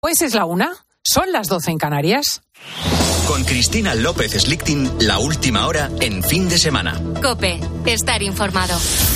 Pues es la 1, son las 12 en Canarias. Con Cristina López Slichting, la última hora en fin de semana. COPE, estar informado.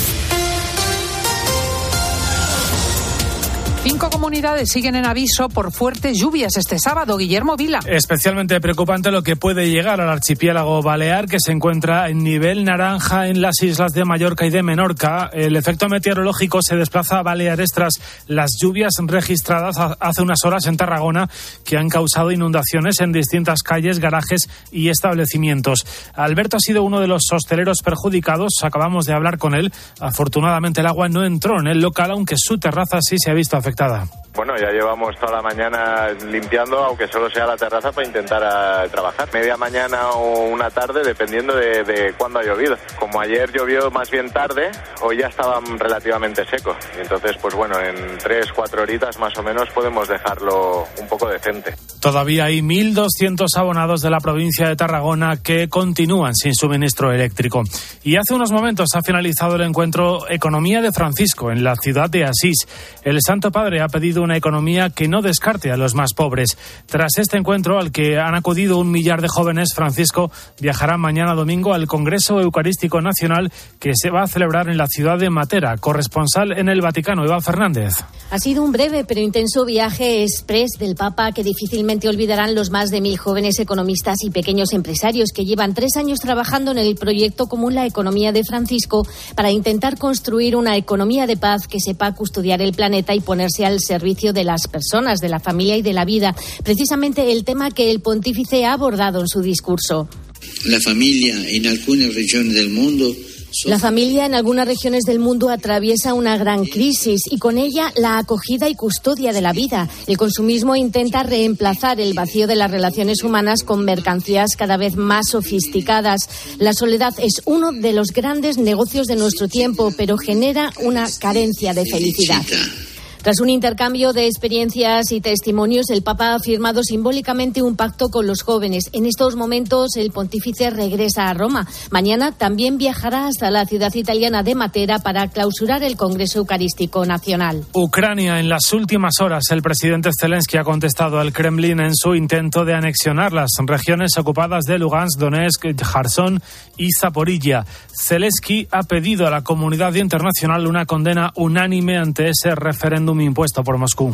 5 comunidades siguen en aviso por fuertes lluvias este sábado. Guillermo Vila. Especialmente preocupante lo que puede llegar al archipiélago balear, que se encuentra en nivel naranja en las islas de Mallorca y de Menorca. El efecto meteorológico se desplaza a Baleares tras las lluvias registradas hace unas horas en Tarragona, que han causado inundaciones en distintas calles, garajes y establecimientos. Alberto ha sido uno de los hosteleros perjudicados. Acabamos de hablar con él. Afortunadamente el agua no entró en el local, aunque su terraza sí se ha visto afectada. Bueno, ya llevamos toda la mañana limpiando, aunque solo sea la terraza, para intentar trabajar. Media mañana o una tarde, dependiendo de cuándo ha llovido. Como ayer llovió más bien tarde, hoy ya estaba relativamente seco. Y entonces, pues bueno, en 3-4 horitas más o menos podemos dejarlo un poco decente. Todavía hay 1.200 abonados de la provincia de Tarragona que continúan sin suministro eléctrico. Y hace unos momentos ha finalizado el encuentro Economía de Francisco en la ciudad de Asís. El Santo Padre ha pedido una economía que no descarte a los más pobres. Tras este encuentro, al que han acudido 1 millar de jóvenes, Francisco viajará mañana domingo al Congreso Eucarístico Nacional, que se va a celebrar en la ciudad de Matera. Corresponsal en el Vaticano, Eva Fernández. Ha sido un breve pero intenso viaje exprés del Papa que difícilmente olvidarán los más de 1.000 jóvenes economistas y pequeños empresarios que llevan 3 años trabajando en el proyecto común La Economía de Francisco para intentar construir una economía de paz que sepa custodiar el planeta y ponerse al servicio de las personas, de la familia y de la vida. Precisamente el tema que el pontífice ha abordado en su discurso. La familia en algunas regiones del mundo. La familia en algunas regiones del mundo atraviesa una gran crisis y con ella la acogida y custodia de la vida. El consumismo intenta reemplazar el vacío de las relaciones humanas con mercancías cada vez más sofisticadas. La soledad es uno de los grandes negocios de nuestro tiempo, pero genera una carencia de felicidad. Tras un intercambio de experiencias y testimonios, el Papa ha firmado simbólicamente un pacto con los jóvenes. En estos momentos, el pontífice regresa a Roma. Mañana también viajará hasta la ciudad italiana de Matera para clausurar el Congreso Eucarístico Nacional. Ucrania, en las últimas horas, el presidente Zelensky ha contestado al Kremlin en su intento de anexionar las regiones ocupadas de Lugansk, Donetsk, Kherson y Zaporilla. Zelensky ha pedido a la comunidad internacional una condena unánime ante ese referéndum impuesto por Moscú.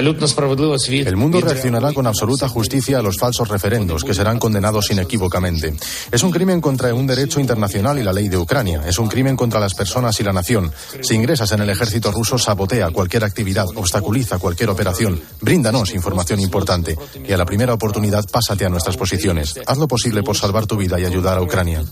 El mundo reaccionará con absoluta justicia a los falsos referendos, que serán condenados inequívocamente. Es un crimen contra un derecho internacional y la ley de Ucrania. Es un crimen contra las personas y la nación. Si ingresas en el ejército ruso, sabotea cualquier actividad, obstaculiza cualquier operación. Bríndanos información importante. Y a la primera oportunidad, pásate a nuestras posiciones. Haz lo posible por salvar tu vida y ayudar a Ucrania.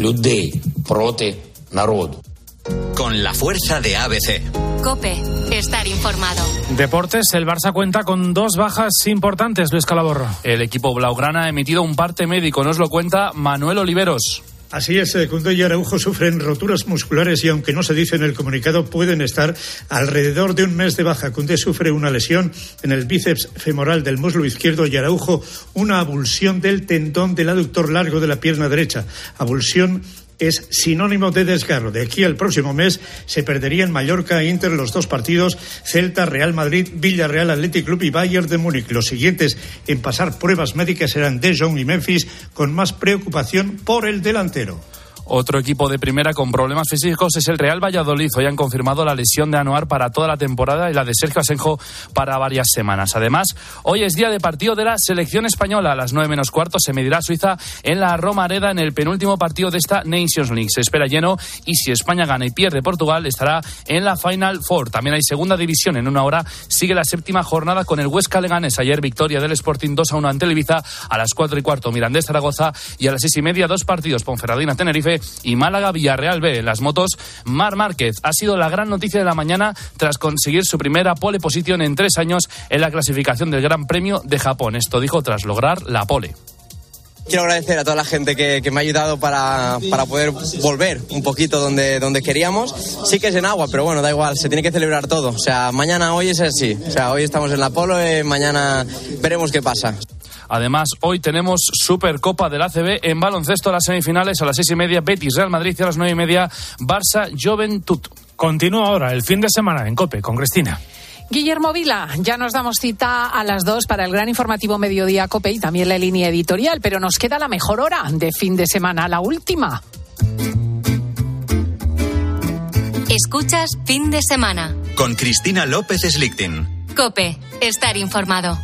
Con la fuerza de ABC. COPE, estar informado. Deportes, el Barça cuenta con 2 bajas importantes, Luis Calaborro. El equipo blaugrana ha emitido un parte médico, nos lo cuenta Manuel Oliveros. Así es, Koundé y Araujo sufren roturas musculares y aunque no se dice en el comunicado, pueden estar alrededor de un mes de baja. Koundé sufre una lesión en el bíceps femoral del muslo izquierdo y Araujo una avulsión del tendón del aductor largo de la pierna derecha. Avulsión es sinónimo de desgarro. De aquí al próximo mes se perderían Mallorca e Inter los 2 partidos, Celta, Real Madrid, Villarreal, Athletic Club y Bayern de Múnich. Los siguientes en pasar pruebas médicas serán De Jong y Memphis, con más preocupación por el delantero. Otro equipo de primera con problemas físicos es el Real Valladolid. Hoy han confirmado la lesión de Anuar para toda la temporada y la de Sergio Asenjo para varias semanas. Además, hoy es día de partido de la selección española. A las 9:15 se medirá Suiza en la Romareda en el penúltimo partido de esta Nations League. Se espera lleno y si España gana y pierde Portugal estará en la Final Four. También hay segunda división. En una hora sigue la 7ª jornada con el Huesca Leganés. Ayer victoria del Sporting 2-1 ante el Ibiza. A las 4:15 Mirandés Zaragoza y a las 6:30 2 partidos Ponferradina Tenerife y Málaga Villarreal B. En las motos, Marc Márquez ha sido la gran noticia de la mañana tras conseguir su primera pole position en 3 años en la clasificación del Gran Premio de Japón. Esto dijo tras lograr la pole. Quiero agradecer a toda la gente que me ha ayudado para poder volver un poquito donde queríamos. Sí que es en agua, pero bueno, da igual, se tiene que celebrar todo. O sea, mañana, hoy es así. O sea, hoy estamos en la pole, mañana veremos qué pasa. Además, hoy tenemos Supercopa del ACB en baloncesto, las semifinales a las 6:30, Betis Real Madrid y a las 9:30, Barça Joventut. Continúa ahora el fin de semana en COPE con Cristina. Guillermo Vila, ya nos damos cita a las 2 para el gran informativo Mediodía COPE y también la línea editorial, pero nos queda la mejor hora de fin de semana, la última. Escuchas Fin de Semana con Cristina López Slichting. COPE, estar informado.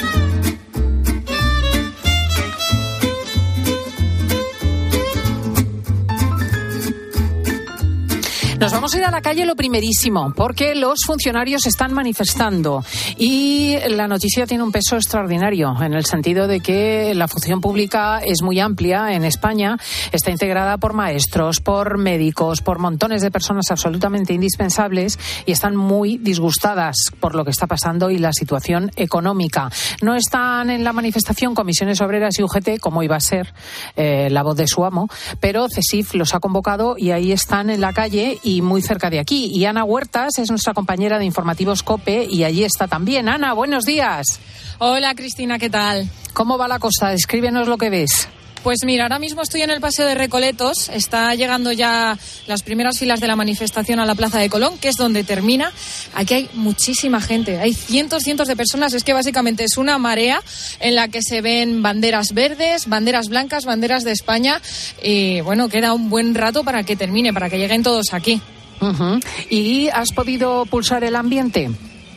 Nos vamos a ir a la calle lo primerísimo, porque los funcionarios están manifestando y la noticia tiene un peso extraordinario en el sentido de que la función pública es muy amplia en España, está integrada por maestros, por médicos, por montones de personas absolutamente indispensables y están muy disgustadas por lo que está pasando y la situación económica. No están en la manifestación Comisiones Obreras y UGT, como iba a ser la voz de su amo, pero CESIF los ha convocado y ahí están en la calle y muy cerca de aquí. Y Ana Huertas es nuestra compañera de Informativos COPE y allí está también. Ana, buenos días. Hola, Cristina, ¿qué tal? ¿Cómo va la cosa? Descríbenos lo que ves. Pues mira, ahora mismo estoy en el Paseo de Recoletos. Está llegando ya las primeras filas de la manifestación a la Plaza de Colón, que es donde termina. Aquí hay muchísima gente, hay cientos de personas. Es que básicamente es una marea en la que se ven banderas verdes, banderas blancas, banderas de España. Y bueno, queda un buen rato para que termine, para que lleguen todos aquí. Uh-huh. ¿Y has podido pulsar el ambiente?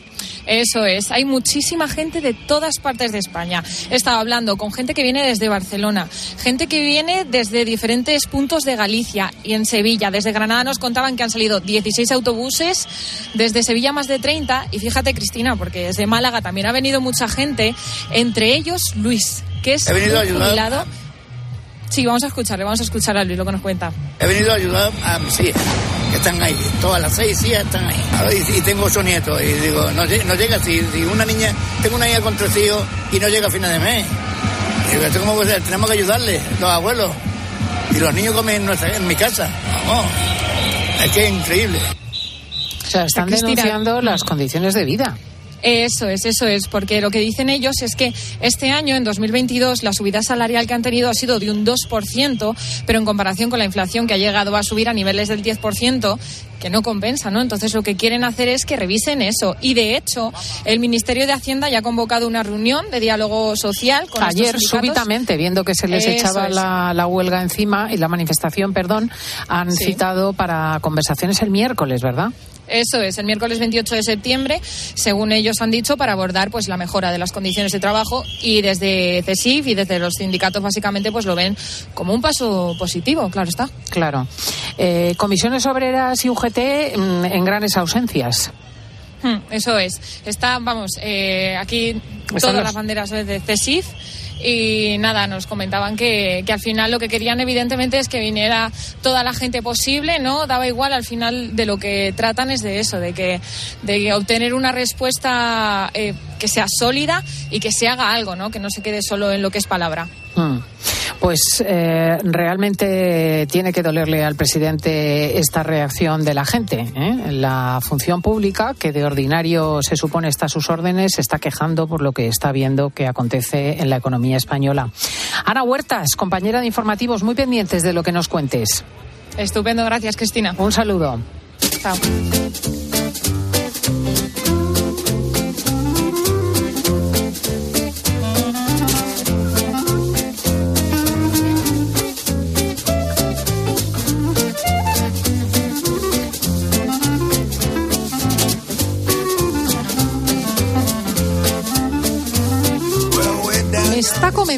Eso es, hay muchísima gente de todas partes de España. He estado hablando con gente que viene desde Barcelona, gente que viene desde diferentes puntos de Galicia y en Sevilla. Desde Granada nos contaban que han salido 16 autobuses, desde Sevilla más de 30. Y fíjate, Cristina, porque desde Málaga también ha venido mucha gente, entre ellos Luis, que es un jubilado. Sí, vamos a escuchar a Luis lo que nos cuenta. He venido a ayudar a mis hijas, que están ahí, todas las 6 hijas están ahí. Y tengo 8 nietos, y digo, no llega, si una niña, tengo una hija con 3 hijos y no llega a final de mes. Y digo, ¿esto cómo puede ser? Tenemos que ayudarle, los abuelos. Y los niños comen en mi casa. Vamos, es que es increíble. O sea, están denunciando las condiciones de vida. Eso es, porque lo que dicen ellos es que este año, en 2022, la subida salarial que han tenido ha sido de un 2%, pero en comparación con la inflación que ha llegado a subir a niveles del 10%, que no compensa, ¿no? Entonces lo que quieren hacer es que revisen eso. Y de hecho, el Ministerio de Hacienda ya ha convocado una reunión de diálogo social con ayer, estos sindicatos. Súbitamente, viendo que se les echaba la huelga encima y la manifestación, han citado para conversaciones el miércoles, ¿verdad? Eso es, el miércoles 28 de septiembre, según ellos han dicho, para abordar pues la mejora de las condiciones de trabajo, y desde CESIF y desde los sindicatos básicamente pues lo ven como un paso positivo, claro está. Claro. Comisiones Obreras y UGT en grandes ausencias. Eso es. Está, aquí todas las banderas de CESIF. Y nada, nos comentaban que al final lo que querían evidentemente es que viniera toda la gente posible, ¿no? Daba igual, al final de lo que tratan es de eso, de obtener una respuesta que sea sólida y que se haga algo, ¿no? Que no se quede solo en lo que es palabra. Pues realmente tiene que dolerle al presidente esta reacción de la gente, ¿eh? La función pública, que de ordinario se supone está a sus órdenes, se está quejando por lo que está viendo que acontece en la economía española. Ana Huertas, compañera de Informativos, muy pendientes de lo que nos cuentes. Estupendo, gracias, Cristina. Un saludo. Chao. Me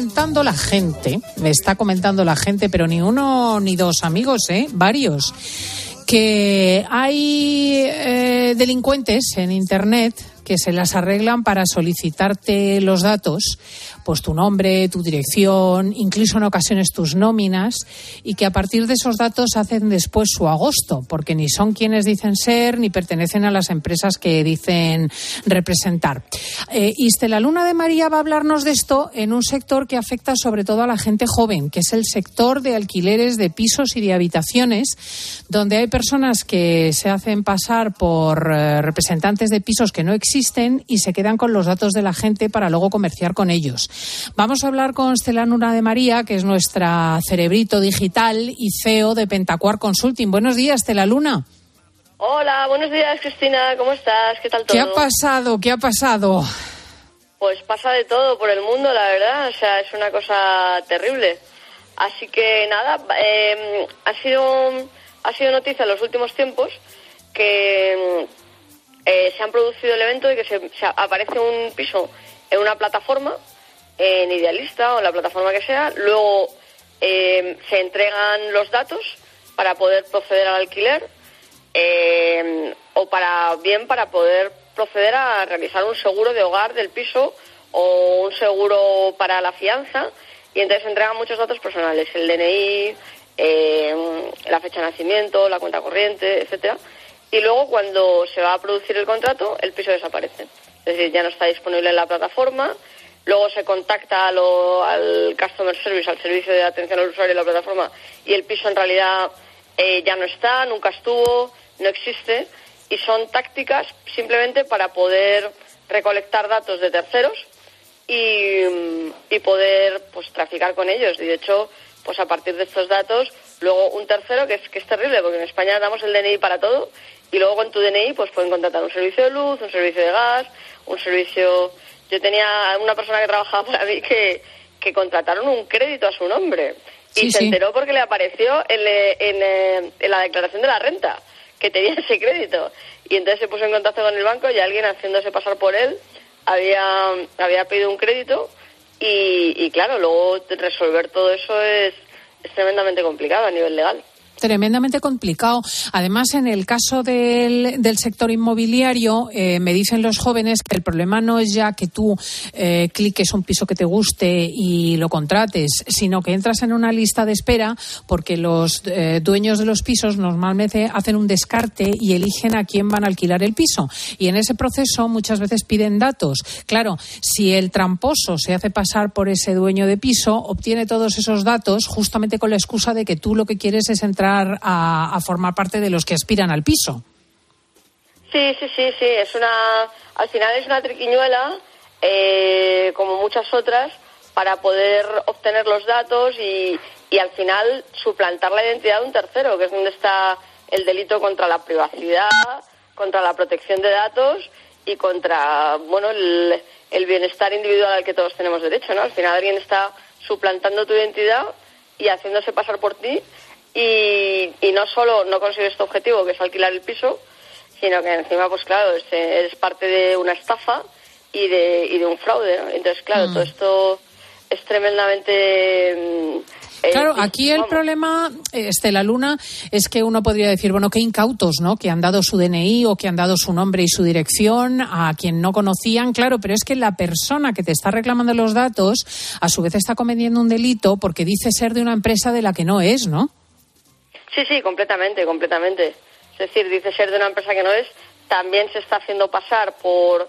está comentando la gente, pero ni uno ni dos amigos, varios, que hay delincuentes en Internet que se las arreglan para solicitarte los datos, pues tu nombre, tu dirección, incluso en ocasiones tus nóminas, y que a partir de esos datos hacen después su agosto, porque ni son quienes dicen ser, ni pertenecen a las empresas que dicen representar. Y Estela Luna de María va a hablarnos de esto en un sector que afecta sobre todo a la gente joven, que es el sector de alquileres de pisos y de habitaciones, donde hay personas que se hacen pasar por representantes de pisos que no existen y se quedan con los datos de la gente para luego comerciar con ellos. Vamos a hablar con Estela Luna de María, que es nuestra cerebrito digital y CEO de Pentacuar Consulting. Buenos días, Estela Luna. Hola, buenos días, Cristina, ¿cómo estás? ¿Qué tal todo? ¿Qué ha pasado? ¿Qué ha pasado? Pues pasa de todo por el mundo, la verdad, o sea, es una cosa terrible. Así que nada, ha sido noticia en los últimos tiempos que se han producido el evento de que se aparece un piso en una plataforma, en Idealista o en la plataforma que sea, luego se entregan los datos para poder proceder al alquiler o para poder proceder a realizar un seguro de hogar del piso o un seguro para la fianza, y entonces se entregan muchos datos personales, el DNI, la fecha de nacimiento, la cuenta corriente, etcétera, y luego cuando se va a producir el contrato el piso desaparece, es decir, ya no está disponible en la plataforma. Luego se contacta al Customer Service, al servicio de atención al usuario de la plataforma, y el piso en realidad ya no está, nunca estuvo, no existe, y son tácticas simplemente para poder recolectar datos de terceros y poder pues traficar con ellos. Y de hecho, pues a partir de estos datos, luego un tercero, que es terrible, porque en España damos el DNI para todo, y luego con tu DNI pues pueden contratar un servicio de luz, un servicio de gas, un servicio... Yo tenía una persona que trabajaba para mí que contrataron un crédito a su nombre y se enteró porque le apareció en la declaración de la renta que tenía ese crédito, y entonces se puso en contacto con el banco y alguien haciéndose pasar por él había pedido un crédito y claro, luego resolver todo eso es tremendamente complicado a nivel legal. Tremendamente complicado. Además, en el caso del sector inmobiliario, me dicen los jóvenes que el problema no es ya que tú cliques un piso que te guste y lo contrates, sino que entras en una lista de espera porque los dueños de los pisos normalmente hacen un descarte y eligen a quién van a alquilar el piso. Y en ese proceso muchas veces piden datos. Claro, si el tramposo se hace pasar por ese dueño de piso, obtiene todos esos datos justamente con la excusa de que tú lo que quieres es entrar a formar parte de los que aspiran al piso. Sí, al final es una triquiñuela, como muchas otras, para poder obtener los datos y al final suplantar la identidad de un tercero, que es donde está el delito contra la privacidad, contra la protección de datos y contra, bueno, el bienestar individual al que todos tenemos derecho, ¿no? Al final alguien está suplantando tu identidad y haciéndose pasar por ti. Y no solo no consigues este objetivo, que es alquilar el piso, sino que encima, pues claro, es parte de una estafa y de un fraude, ¿no? Entonces, claro, todo esto es tremendamente... Claro, aquí el problema, Estela Luna, es que uno podría decir, bueno, qué incautos, ¿no? Que han dado su DNI o que han dado su nombre y su dirección a quien no conocían, claro, pero es que la persona que te está reclamando los datos, a su vez está cometiendo un delito porque dice ser de una empresa de la que no es, ¿no? Sí, completamente. Es decir, dice ser de una empresa que no es, también se está haciendo pasar por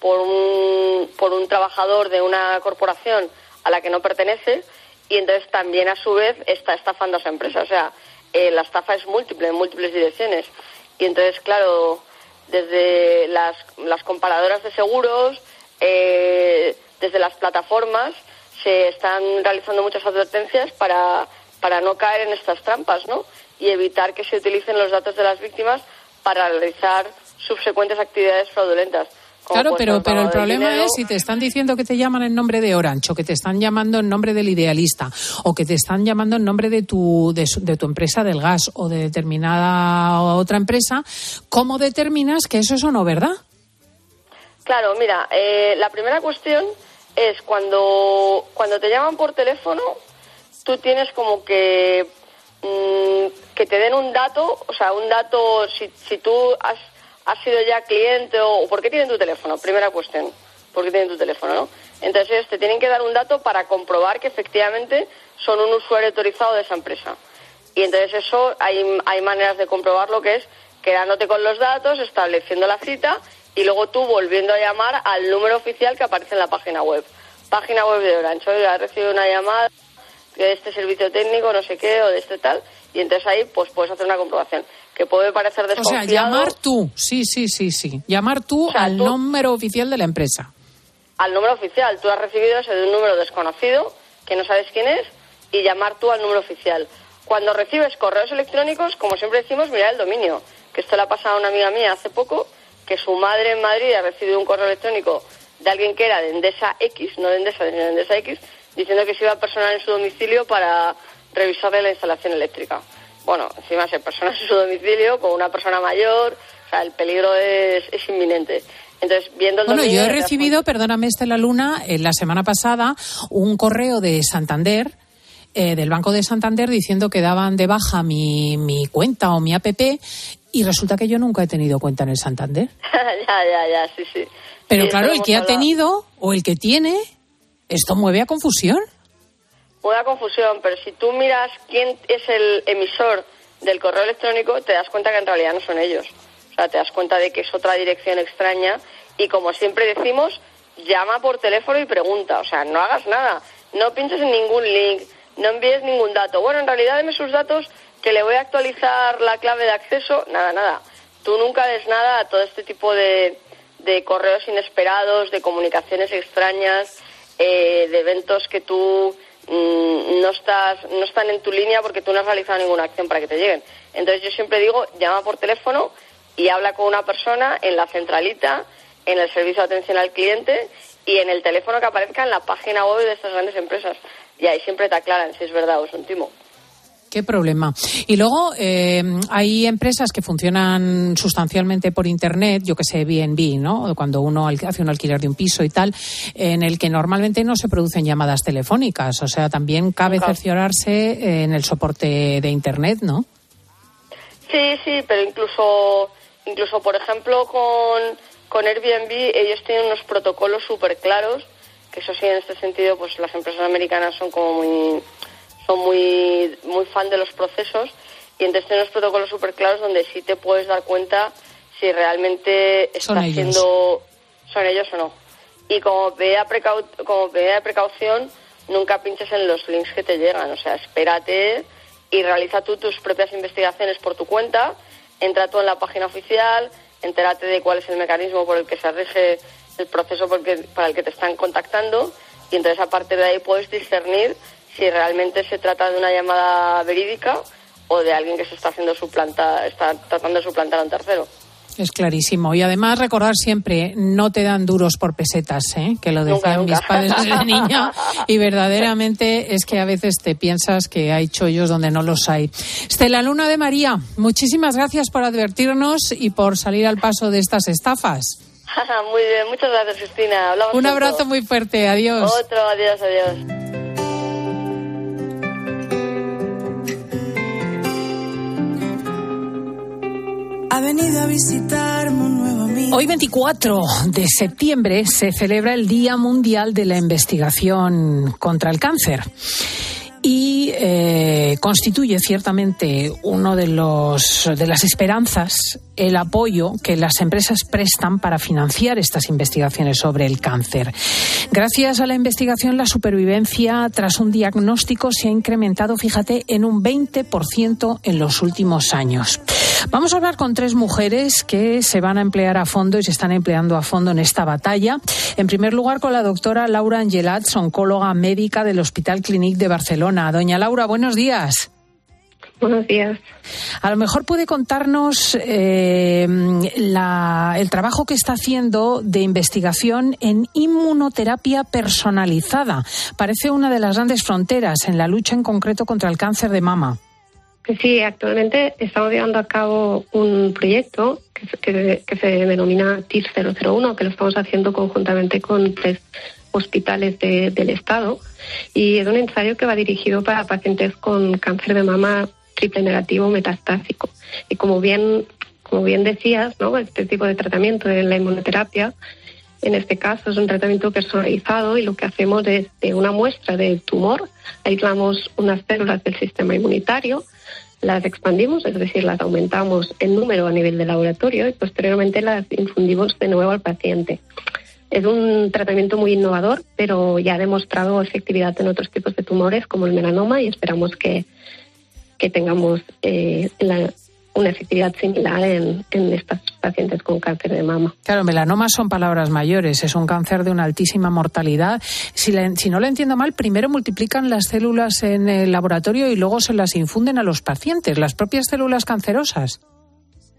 un trabajador de una corporación a la que no pertenece, y entonces también a su vez está estafando a esa empresa. O sea, la estafa es múltiple, en múltiples direcciones. Y entonces, claro, desde las comparadoras de seguros, desde las plataformas, se están realizando muchas advertencias para no caer en estas trampas, ¿no? Y evitar que se utilicen los datos de las víctimas para realizar subsecuentes actividades fraudulentas. Claro, pero el problema es si te están diciendo que te llaman en nombre de Orange, o que te están llamando en nombre del Idealista, o que te están llamando en nombre de tu empresa del gas o de determinada otra empresa, ¿cómo determinas que eso es o no, verdad? Claro, mira, la primera cuestión es cuando te llaman por teléfono, tú tienes como que te den un dato, o sea, un dato, si tú has sido ya cliente o por qué tienen tu teléfono, primera cuestión, por qué tienen tu teléfono, ¿no? Entonces ellos te tienen que dar un dato para comprobar que efectivamente son un usuario autorizado de esa empresa. Y entonces eso, hay maneras de comprobarlo, que es quedándote con los datos, estableciendo la cita y luego tú volviendo a llamar al número oficial que aparece en la página web. Página web de Orange, oiga, he recibido una llamada de este servicio técnico, no sé qué, o de este tal, y entonces ahí pues puedes hacer una comprobación, que puede parecer desconfiado. O sea, llamar tú, sí. Llamar tú al número oficial de la empresa. Al número oficial, tú has recibido ese de un número desconocido, que no sabes quién es, y llamar tú al número oficial. Cuando recibes correos electrónicos, como siempre decimos, mira el dominio, que esto le ha pasado a una amiga mía hace poco, que su madre en Madrid ha recibido un correo electrónico de alguien que era de Endesa X, no de Endesa, sino de Endesa X, diciendo que se iba a personar en su domicilio para revisarle la instalación eléctrica. Bueno, encima se persona en su domicilio con una persona mayor, o sea, el peligro es inminente. Entonces, viendo el dominio, yo he recibido, perdóname, Estela Luna, la semana pasada, un correo de Santander, del Banco de Santander, diciendo que daban de baja mi cuenta o mi APP, y resulta que yo nunca he tenido cuenta en el Santander. ya, sí. Pero sí, claro, el que ha tenido o el que tiene, esto mueve a confusión. Mueve a confusión, pero si tú miras quién es el emisor del correo electrónico, te das cuenta que en realidad no son ellos. O sea, te das cuenta de que es otra dirección extraña y, como siempre decimos, llama por teléfono y pregunta. O sea, no hagas nada, no pinches en ningún link, no envíes ningún dato. Bueno, en realidad deme sus datos que le voy a actualizar la clave de acceso. Nada. Tú nunca des nada a todo este tipo de correos inesperados, de comunicaciones extrañas, de eventos que tú no están en tu línea porque tú no has realizado ninguna acción para que te lleguen. Entonces yo siempre digo, llama por teléfono y habla con una persona en la centralita, en el servicio de atención al cliente y en el teléfono que aparezca en la página web de estas grandes empresas. Y ahí siempre te aclaran si es verdad o es un timo. Qué problema. Y luego hay empresas que funcionan sustancialmente por Internet, yo que sé, Airbnb, ¿no? Cuando uno hace un alquiler de un piso y tal, en el que normalmente no se producen llamadas telefónicas. O sea, también cabe cerciorarse en el soporte de Internet, ¿no? Sí, pero incluso por ejemplo, con Airbnb, ellos tienen unos protocolos súper claros, que eso sí, en este sentido, pues las empresas americanas son muy fan de los procesos, y entonces tienen unos protocolos súper claros donde sí te puedes dar cuenta si realmente está siendo son ellos o no. Y como medida de precaución, nunca pinches en los links que te llegan. O sea, espérate y realiza tú tus propias investigaciones por tu cuenta. Entra tú en la página oficial, entérate de cuál es el mecanismo por el que se rige el proceso para el que te están contactando, y entonces a partir de ahí puedes discernir si realmente se trata de una llamada verídica o de alguien que se está tratando de suplantar a un tercero. Es clarísimo. Y además recordar siempre, no te dan duros por pesetas, que lo decían mis padres desde niña, y verdaderamente es que a veces te piensas que hay chollos donde no los hay. Estela Luna de María, muchísimas gracias por advertirnos y por salir al paso de estas estafas. Muy bien, muchas gracias, Cristina. Hablamos un abrazo muy fuerte, adiós. Otro, adiós. Ha venido a visitarme un nuevo amigo. Hoy, 24 de septiembre, se celebra el Día Mundial de la Investigación contra el Cáncer. Y constituye ciertamente uno de las esperanzas, el apoyo que las empresas prestan para financiar estas investigaciones sobre el cáncer. Gracias a la investigación, la supervivencia tras un diagnóstico se ha incrementado, fíjate, en un 20% en los últimos años. Vamos a hablar con 3 mujeres que se van a emplear a fondo y se están empleando a fondo en esta batalla. En primer lugar, con la doctora Laura Angelats, oncóloga médica del Hospital Clínic de Barcelona. Doña Laura, buenos días. Buenos días. A lo mejor puede contarnos el trabajo que está haciendo de investigación en inmunoterapia personalizada. Parece una de las grandes fronteras en la lucha en concreto contra el cáncer de mama. Sí, actualmente estamos llevando a cabo un proyecto que se denomina TIR-001, que lo estamos haciendo conjuntamente con 3 hospitales del Estado, y es un ensayo que va dirigido para pacientes con cáncer de mama triple negativo metastásico. Y como bien decías, ¿no?, este tipo de tratamiento de la inmunoterapia, en este caso es un tratamiento personalizado, y lo que hacemos es, de una muestra de tumor, aislamos unas células del sistema inmunitario, las expandimos, es decir, las aumentamos en número a nivel de laboratorio, y posteriormente las infundimos de nuevo al paciente. Es un tratamiento muy innovador, pero ya ha demostrado efectividad en otros tipos de tumores como el melanoma, y esperamos que tengamos una efectividad similar en estas pacientes con cáncer de mama. Claro, melanoma son palabras mayores, es un cáncer de una altísima mortalidad. Si no lo entiendo mal, primero multiplican las células en el laboratorio y luego se las infunden a los pacientes, las propias células cancerosas.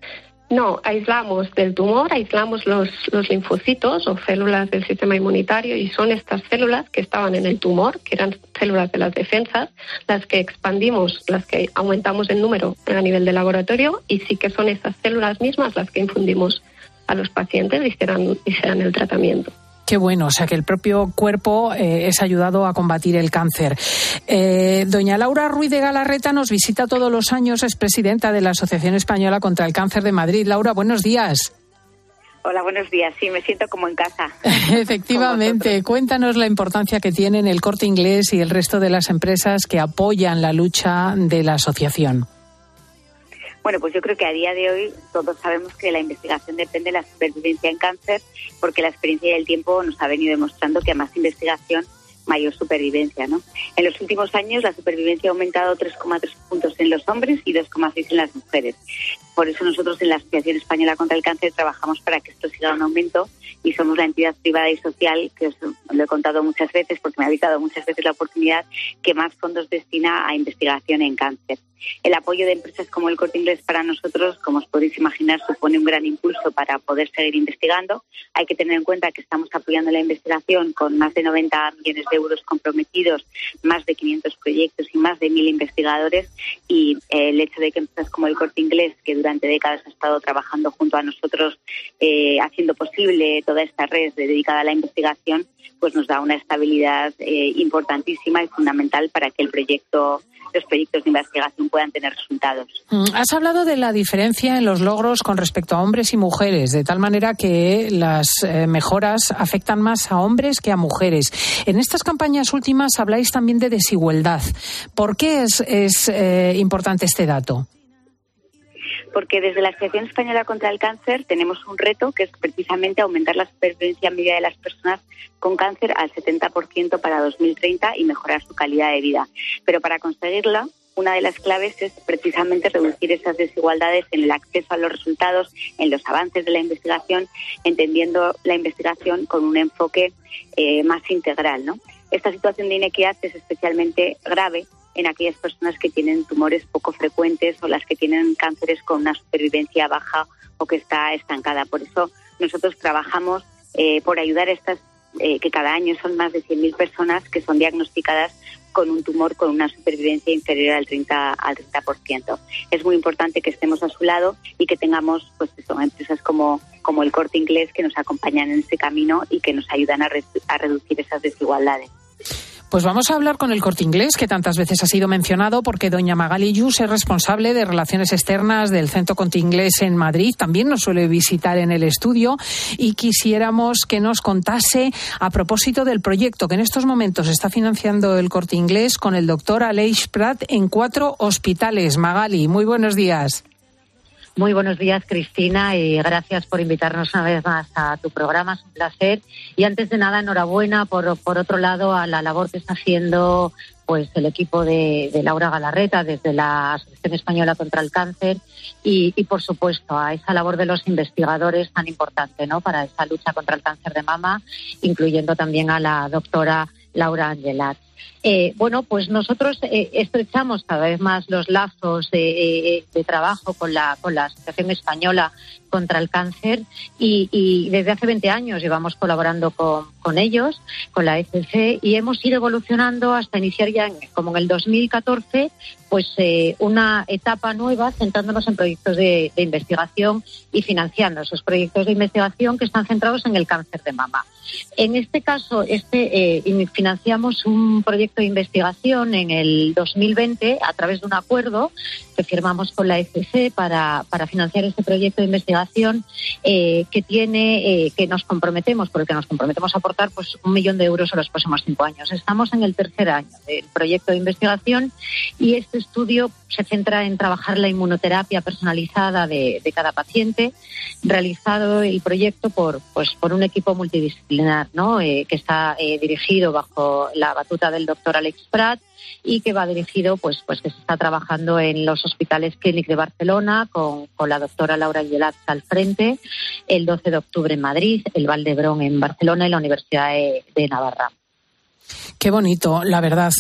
No, aislamos del tumor, aislamos los linfocitos o células del sistema inmunitario, y son estas células que estaban en el tumor, que eran células de las defensas, las que expandimos, las que aumentamos el número a nivel de laboratorio, y sí que son esas células mismas las que infundimos a los pacientes y serán el tratamiento. Qué bueno, o sea que el propio cuerpo es ayudado a combatir el cáncer. Doña Laura Ruiz de Galarreta nos visita todos los años, es presidenta de la Asociación Española contra el Cáncer de Madrid. Laura, buenos días. Hola, buenos días. Sí, me siento como en casa. Efectivamente. Cuéntanos la importancia que tienen el Corte Inglés y el resto de las empresas que apoyan la lucha de la asociación. Bueno, pues yo creo que a día de hoy todos sabemos que la investigación depende de la supervivencia en cáncer, porque la experiencia y el tiempo nos ha venido demostrando que a más investigación, mayor supervivencia, ¿no? En los últimos años la supervivencia ha aumentado 3,3 puntos en los hombres y 2,6 en las mujeres. Por eso nosotros en la Asociación Española contra el Cáncer trabajamos para que esto siga en aumento, y somos la entidad privada y social, que os lo he contado muchas veces porque me ha dado muchas veces la oportunidad, que más fondos destina a investigación en cáncer. El apoyo de empresas como el Corte Inglés para nosotros, como os podéis imaginar, supone un gran impulso para poder seguir investigando. Hay que tener en cuenta que estamos apoyando la investigación con más de 90 millones de euros comprometidos, más de 500 proyectos y más de 1.000 investigadores, y el hecho de que empresas como el Corte Inglés, que durante décadas ha estado trabajando junto a nosotros, haciendo posible toda esta red dedicada a la investigación, pues nos da una estabilidad importantísima y fundamental para que los proyectos de investigación puedan tener resultados. Has hablado de la diferencia en los logros con respecto a hombres y mujeres, de tal manera que las mejoras afectan más a hombres que a mujeres. En estas campañas últimas habláis también de desigualdad. ¿Por qué es importante este dato? Porque desde la Asociación Española contra el Cáncer tenemos un reto, que es precisamente aumentar la supervivencia media de las personas con cáncer al 70% para 2030 y mejorar su calidad de vida. Pero para conseguirla, una de las claves es precisamente reducir esas desigualdades en el acceso a los resultados, en los avances de la investigación, entendiendo la investigación con un enfoque más integral, ¿no? Esta situación de inequidad es especialmente grave en aquellas personas que tienen tumores poco frecuentes o las que tienen cánceres con una supervivencia baja o que está estancada. Por eso nosotros trabajamos por ayudar a estas, que cada año son más de 100.000 personas que son diagnosticadas con un tumor con una supervivencia inferior al 30%. Es muy importante que estemos a su lado y que tengamos pues empresas como el Corte Inglés que nos acompañan en ese camino y que nos ayudan a reducir esas desigualdades. Pues vamos a hablar con el Corte Inglés, que tantas veces ha sido mencionado, porque doña Magali Yus es responsable de Relaciones Externas del Centro Corte Inglés en Madrid. También nos suele visitar en el estudio y quisiéramos que nos contase a propósito del proyecto que en estos momentos está financiando el Corte Inglés con el doctor Aleix Prat en 4 hospitales. Magali, muy buenos días. Muy buenos días, Cristina, y gracias por invitarnos una vez más a tu programa. Es un placer. Y antes de nada, enhorabuena por otro lado a la labor que está haciendo pues el equipo de Laura Galarreta desde la Asociación Española contra el Cáncer y por supuesto a esa labor de los investigadores tan importante, ¿no?, para esa lucha contra el cáncer de mama, incluyendo también a la doctora Laura Angelat. Bueno, pues nosotros estrechamos cada vez más los lazos de trabajo con la Asociación Española contra el Cáncer y desde hace 20 años llevamos colaborando con ellos, con la ECC, y hemos ido evolucionando hasta iniciar ya como en el 2014 pues una etapa nueva centrándonos en proyectos de investigación y financiando esos proyectos de investigación que están centrados en el cáncer de mama. En este caso, financiamos un proyecto de investigación en el 2020 a través de un acuerdo que firmamos con la ECC para financiar este proyecto de investigación que nos comprometemos a aportar pues 1 millón de euros en los próximos 5 años. Estamos en el 3er año del proyecto de investigación y este estudio se centra en trabajar la inmunoterapia personalizada de cada paciente, realizado el proyecto por un equipo multidisciplinar, ¿no?, que está dirigido bajo la batuta del doctor Aleix Prat y que va dirigido pues que se está trabajando en los hospitales Clínic de Barcelona con la doctora Laura Angelat al frente, el 12 de octubre en Madrid, el Vall d'Hebron en Barcelona y la Universidad de Navarra. Qué bonito, la verdad.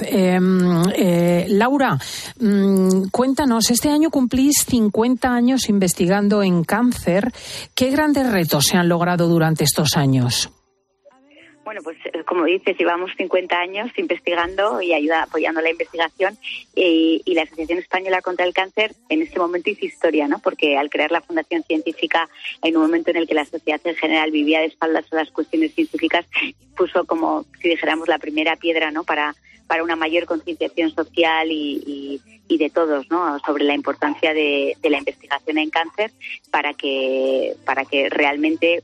Laura, cuéntanos, este año cumplís 50 años investigando en cáncer. ¿Qué grandes retos se han logrado durante estos años? Bueno, pues como dices, llevamos 50 años investigando y apoyando la investigación y la Asociación Española contra el Cáncer en este momento hizo historia, ¿no? Porque al crear la Fundación Científica en un momento en el que la sociedad en general vivía de espaldas a las cuestiones científicas, puso como, si dijéramos, la primera piedra, ¿no? Para una mayor concienciación social y de todos, ¿no? Sobre la importancia de la investigación en cáncer para que realmente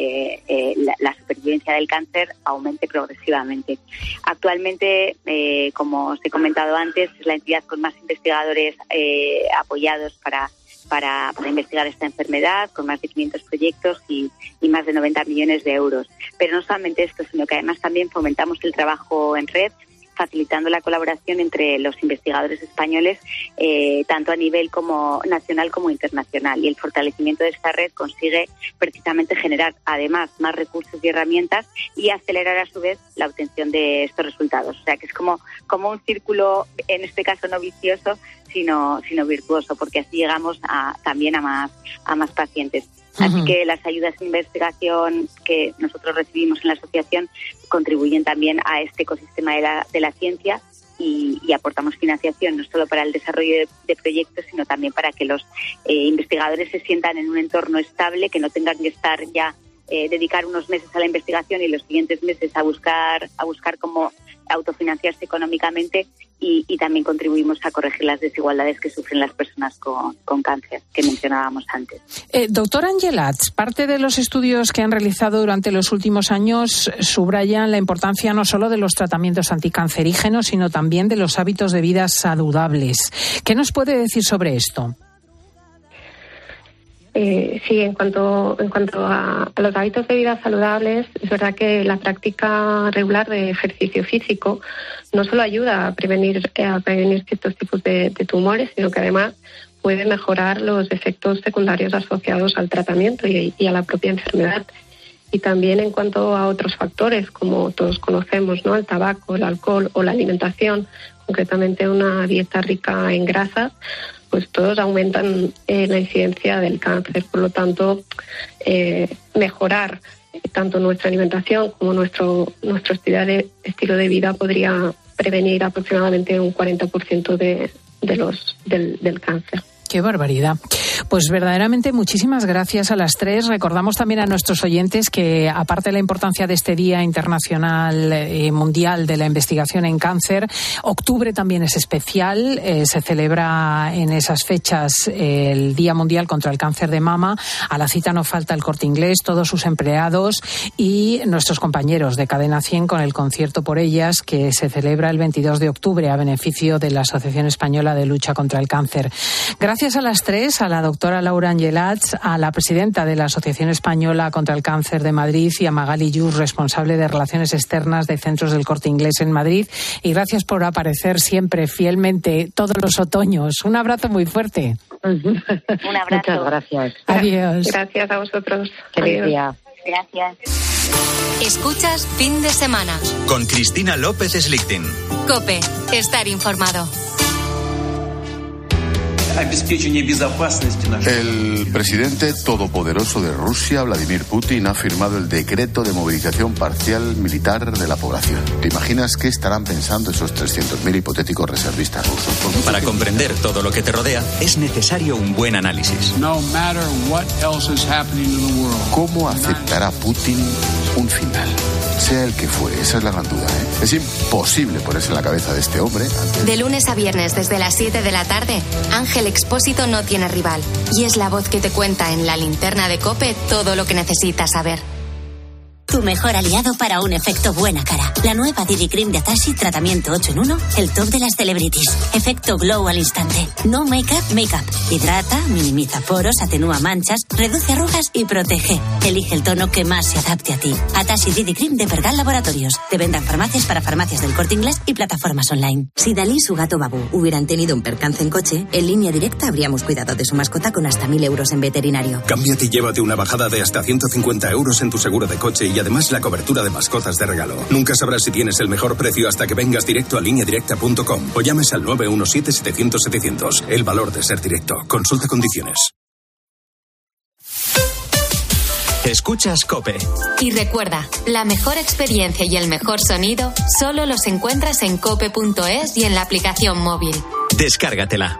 la supervivencia del cáncer aumente progresivamente. Actualmente, como os he comentado antes, es la entidad con más investigadores apoyados para investigar esta enfermedad, con más de 500 proyectos y más de 90 millones de euros. Pero no solamente esto, sino que además también fomentamos el trabajo en red, facilitando la colaboración entre los investigadores españoles, tanto a nivel como nacional como internacional. Y el fortalecimiento de esta red consigue precisamente generar, además, más recursos y herramientas y acelerar a su vez la obtención de estos resultados. O sea, que es como un círculo, en este caso no vicioso, sino virtuoso, porque así llegamos también a más pacientes. Así que las ayudas de investigación que nosotros recibimos en la asociación contribuyen también a este ecosistema de la ciencia y aportamos financiación no solo para el desarrollo de proyectos, sino también para que los investigadores se sientan en un entorno estable, que no tengan que estar ya dedicar unos meses a la investigación y los siguientes meses a buscar cómo autofinanciarse económicamente y también contribuimos a corregir las desigualdades que sufren las personas con cáncer, que mencionábamos antes. Doctora Angelats, parte de los estudios que han realizado durante los últimos años subrayan la importancia no solo de los tratamientos anticancerígenos, sino también de los hábitos de vida saludables. ¿Qué nos puede decir sobre esto? Sí, en cuanto a los hábitos de vida saludables, es verdad que la práctica regular de ejercicio físico no solo ayuda a prevenir ciertos tipos de tumores, sino que además puede mejorar los efectos secundarios asociados al tratamiento y a la propia enfermedad. Y también en cuanto a otros factores, como todos conocemos, ¿no? El tabaco, el alcohol o la alimentación, concretamente una dieta rica en grasas, pues todos aumentan la incidencia del cáncer. Por lo tanto, mejorar tanto nuestra alimentación como nuestro estilo de vida podría prevenir aproximadamente un 40% del cáncer. ¡Qué barbaridad! Pues verdaderamente muchísimas gracias a las tres. Recordamos también a nuestros oyentes que, aparte de la importancia de este Día Internacional Mundial de la Investigación en Cáncer, octubre también es especial. Se celebra en esas fechas el Día Mundial contra el Cáncer de Mama. A la cita no falta el Corte Inglés, todos sus empleados y nuestros compañeros de Cadena 100 con el concierto por ellas, que se celebra el 22 de octubre a beneficio de la Asociación Española de Lucha contra el Cáncer. Gracias a las tres, a la doctora Laura Angelats, a la presidenta de la Asociación Española contra el Cáncer de Madrid y a Magali Llus, responsable de Relaciones Externas de Centros del Corte Inglés en Madrid. Y gracias por aparecer siempre fielmente todos los otoños. Un abrazo muy fuerte. Un abrazo. Muchas gracias. Adiós. Gracias a vosotros. Feliz día. Gracias. Escuchas Fin de Semana. Con Cristina López Slichting. COPE. Estar informado. El presidente todopoderoso de Rusia, Vladimir Putin, ha firmado el decreto de movilización parcial militar de la población. ¿Te imaginas qué estarán pensando esos 300.000 hipotéticos reservistas rusos? Para comprender todo lo que te rodea, es necesario un buen análisis. ¿Cómo aceptará Putin un final? Sea el que fuere, esa es la gran duda, ¿eh? Es imposible ponerse en la cabeza de este hombre. De lunes a viernes desde las 7 de la tarde, Ángel Expósito no tiene rival y es la voz que te cuenta en la linterna de COPE todo lo que necesitas saber. Tu mejor aliado para un efecto buena cara. La nueva Didi Cream de Atashi, tratamiento 8 en 1, el top de las celebrities. Efecto glow al instante. No make-up. Hidrata, minimiza poros, atenúa manchas, reduce arrugas y protege. Elige el tono que más se adapte a ti. Atashi Didi Cream de Pergal Laboratorios. Te vendan farmacias para farmacias del Corte Inglés y plataformas online. Si Dalí y su gato Babu hubieran tenido un percance en coche, en Línea Directa habríamos cuidado de su mascota con hasta 1.000 euros en veterinario. Cámbiate y llévate una bajada de hasta 150 euros en tu seguro de coche y además la cobertura de mascotas de regalo. Nunca sabrás si tienes el mejor precio hasta que vengas directo a lineadirecta.com o llames al 917-700-700. El valor de ser directo. Consulta condiciones. Escuchas COPE. Y recuerda, la mejor experiencia y el mejor sonido solo los encuentras en cope.es y en la aplicación móvil. Descárgatela.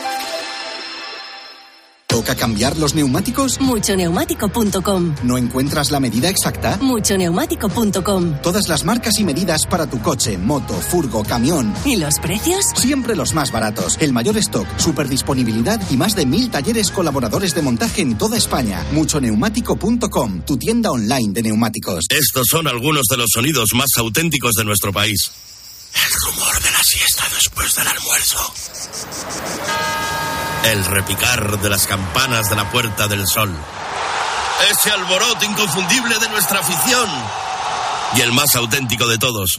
¿Toca cambiar los neumáticos? Muchoneumático.com. ¿No encuentras la medida exacta? Muchoneumático.com. Todas las marcas y medidas para tu coche, moto, furgo, camión. ¿Y los precios? Siempre los más baratos. El mayor stock, superdisponibilidad y más de 1000 talleres colaboradores de montaje en toda España. Muchoneumático.com, tu tienda online de neumáticos. Estos son algunos de los sonidos más auténticos de nuestro país. El rumor de la siesta después del almuerzo. El repicar de las campanas de la Puerta del Sol. Ese alboroto inconfundible de nuestra afición. Y el más auténtico de todos.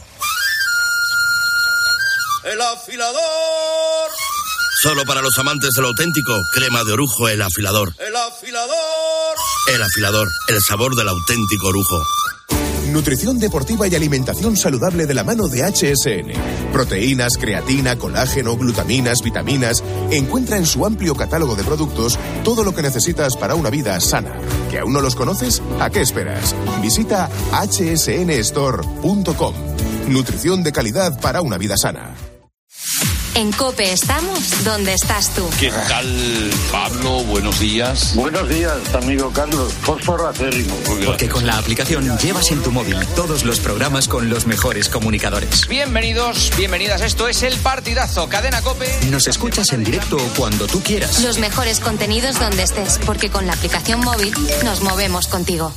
¡El afilador! Solo para los amantes de lo auténtico, crema de orujo El Afilador. ¡El afilador! El Afilador, el sabor del auténtico orujo. Nutrición deportiva y alimentación saludable de la mano de HSN. Proteínas, creatina, colágeno, glutaminas, vitaminas. Encuentra en su amplio catálogo de productos todo lo que necesitas para una vida sana. ¿Que aún no los conoces? ¿A qué esperas? Visita hsnstore.com. Nutrición de calidad para una vida sana. En COPE estamos donde estás tú. ¿Qué tal, Pablo? Buenos días. Buenos días, amigo Carlos. Fósforo acérrimo. Porque con la aplicación llevas en tu móvil todos los programas con los mejores comunicadores. Bienvenidos, bienvenidas. Esto es El Partidazo, Cadena COPE. Nos escuchas en directo cuando tú quieras. Los mejores contenidos donde estés, porque con la aplicación móvil nos movemos contigo.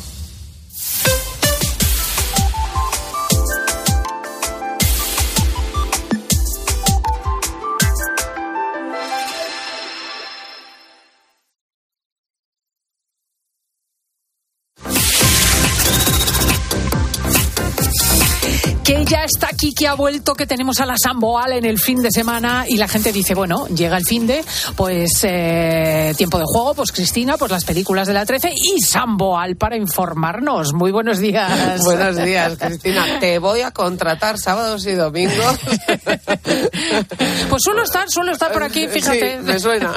Que ya está aquí, que ha vuelto, que tenemos a la Samboal en el fin de semana y la gente dice, bueno, llega el fin de, pues tiempo de juego, pues Cristina, pues las películas de la 13 y Samboal para informarnos. Muy buenos días. Buenos días, Cristina. Te voy a contratar sábados y domingos. Pues suelo estar por aquí, fíjate. Sí, me suena.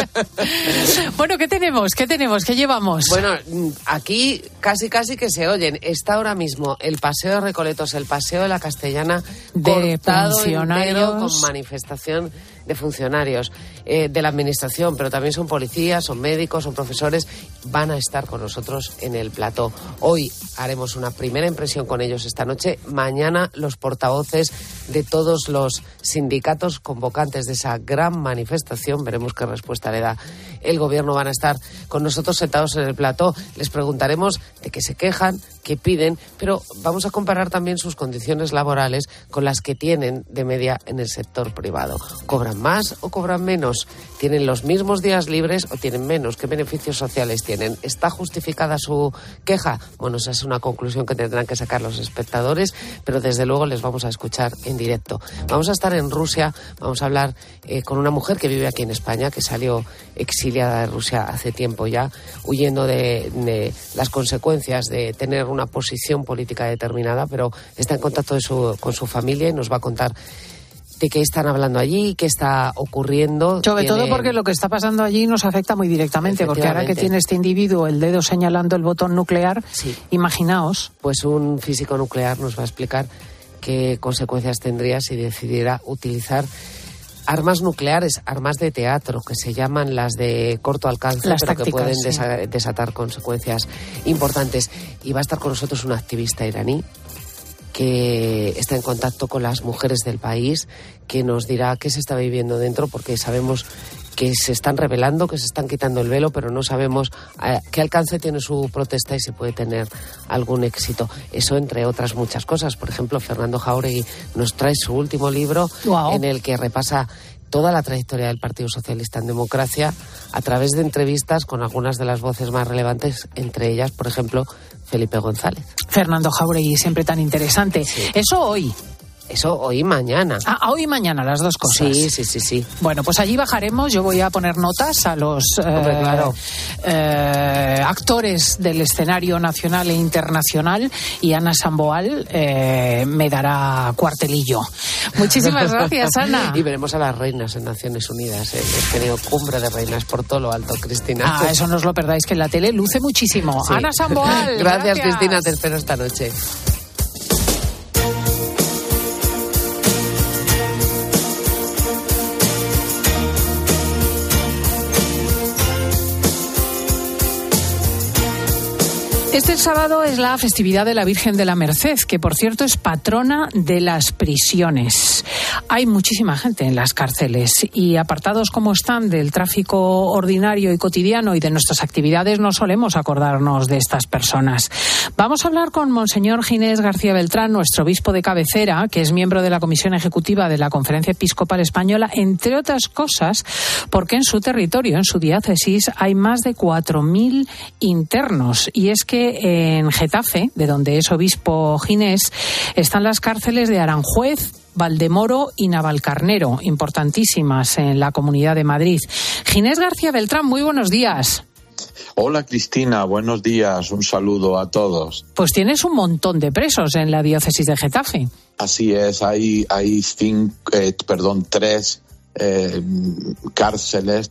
Bueno, ¿qué tenemos? ¿Qué llevamos? Bueno, aquí casi que se oyen. Está ahora mismo el Paseo de Recoletos, el Paseo de la Castellana, de cortado funcionarios entero con manifestación de funcionarios de la administración, pero también son policías, son médicos, son profesores, van a estar con nosotros en el plató. Hoy haremos una primera impresión con ellos esta noche. Mañana los portavoces de todos los sindicatos convocantes de esa gran manifestación, veremos qué respuesta le da el gobierno, van a estar con nosotros sentados en el plató. Les preguntaremos de qué se quejan, qué piden, pero vamos a comparar también sus condiciones laborales con las que tienen de media en el sector privado. ¿Cobran más o cobran menos? ¿Tienen los mismos días libres o tienen menos? ¿Qué beneficios sociales tienen? ¿Está justificada su queja? Bueno, esa es una conclusión que tendrán que sacar los espectadores, pero desde luego les vamos a escuchar en directo. Vamos a estar en Rusia, vamos a hablar con una mujer que vive aquí en España, que salió exiliada de Rusia hace tiempo ya, huyendo de las consecuencias de tener una posición política determinada, pero está en contacto con su familia y nos va a contar de qué están hablando allí, qué está ocurriendo. Sobre todo porque lo que está pasando allí nos afecta muy directamente, porque ahora que tiene este individuo el dedo señalando el botón nuclear, sí, imaginaos. Pues un físico nuclear nos va a explicar qué consecuencias tendría si decidiera utilizar armas nucleares, armas de teatro, que se llaman las de corto alcance, pero tácticas, que pueden desatar consecuencias importantes. Y va a estar con nosotros una activista iraní que está en contacto con las mujeres del país, que nos dirá qué se está viviendo dentro, porque sabemos que se están rebelando, que se están quitando el velo, pero no sabemos qué alcance tiene su protesta y si puede tener algún éxito. Eso entre otras muchas cosas. Por ejemplo, Fernando Jáuregui nos trae su último libro, en el que repasa toda la trayectoria del Partido Socialista en democracia a través de entrevistas con algunas de las voces más relevantes, entre ellas, por ejemplo, Felipe González. Fernando Jáuregui, siempre tan interesante. Sí. Eso hoy. Eso hoy y mañana. Hoy y mañana, las dos cosas. Sí. Bueno, pues allí bajaremos. Yo voy a poner notas a los actores del escenario nacional e internacional, y Ana Samboal me dará cuartelillo. Muchísimas gracias, Ana. Y veremos a las reinas en Naciones Unidas. Hemos tenido cumbre de reinas por todo lo alto, Cristina. Eso no os lo perdáis, que en la tele luce muchísimo. Sí. Ana Samboal. Gracias, Cristina. Te espero esta noche. Este sábado es la festividad de la Virgen de la Merced, que por cierto es patrona de las prisiones. Hay muchísima gente en las cárceles y, apartados como están del tráfico ordinario y cotidiano y de nuestras actividades, no solemos acordarnos de estas personas. Vamos a hablar con Monseñor Ginés García Beltrán, nuestro obispo de cabecera, que es miembro de la Comisión Ejecutiva de la Conferencia Episcopal Española, entre otras cosas porque en su territorio, en su diócesis, hay más de 4.000 internos. Y es que en Getafe, de donde es obispo Ginés, están las cárceles de Aranjuez, Valdemoro y Navalcarnero, importantísimas en la Comunidad de Madrid. Ginés García Beltrán, muy buenos días. Hola Cristina, buenos días, un saludo a todos. Pues tienes un montón de presos en la diócesis de Getafe. Así es, hay tres cárceles,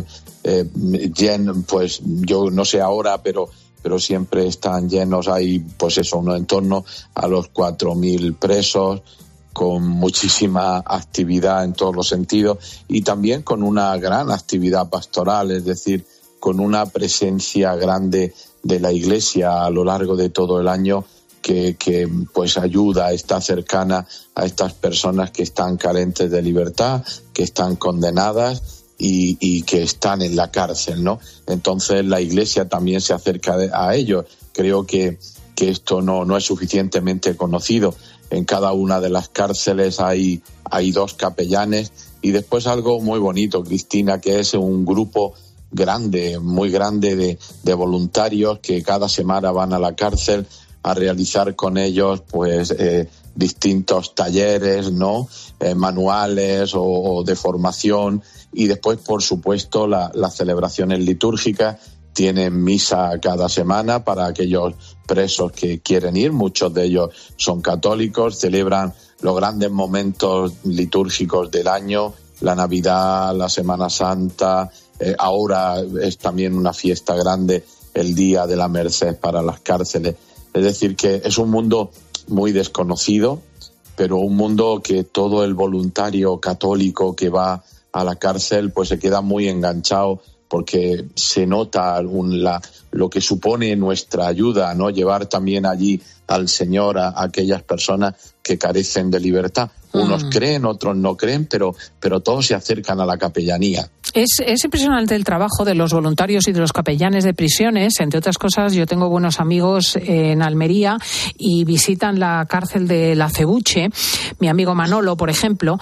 pues yo no sé ahora, pero siempre están llenos. Hay pues eso, uno en torno a los 4.000 presos, con muchísima actividad en todos los sentidos y también con una gran actividad pastoral, es decir, con una presencia grande de la Iglesia a lo largo de todo el año que pues ayuda, está cercana a estas personas que están carentes de libertad, que están condenadas y que están en la cárcel, ¿no? Entonces la Iglesia también se acerca a ellos. Creo que esto no es suficientemente conocido. En cada una de las cárceles hay 2 capellanes y después algo muy bonito, Cristina, que es un grupo grande, muy grande de voluntarios que cada semana van a la cárcel a realizar con ellos pues distintos talleres, ¿no? Manuales o de formación, y después, por supuesto, las celebraciones litúrgicas. Tienen misa cada semana para aquellos presos que quieren ir. Muchos de ellos son católicos, celebran los grandes momentos litúrgicos del año, la Navidad, la Semana Santa. Ahora es también una fiesta grande, el Día de la Merced para las cárceles. Es decir, que es un mundo muy desconocido, pero un mundo que todo el voluntario católico que va a la cárcel pues se queda muy enganchado, porque se nota lo que supone nuestra ayuda, ¿no? Llevar también allí al Señor a aquellas personas que carecen de libertad. Unos creen, otros no creen, pero todos se acercan a la capellanía. Es impresionante el trabajo de los voluntarios y de los capellanes de prisiones. Entre otras cosas, yo tengo buenos amigos en Almería y visitan la cárcel de La Cebuche. Mi amigo Manolo, por ejemplo.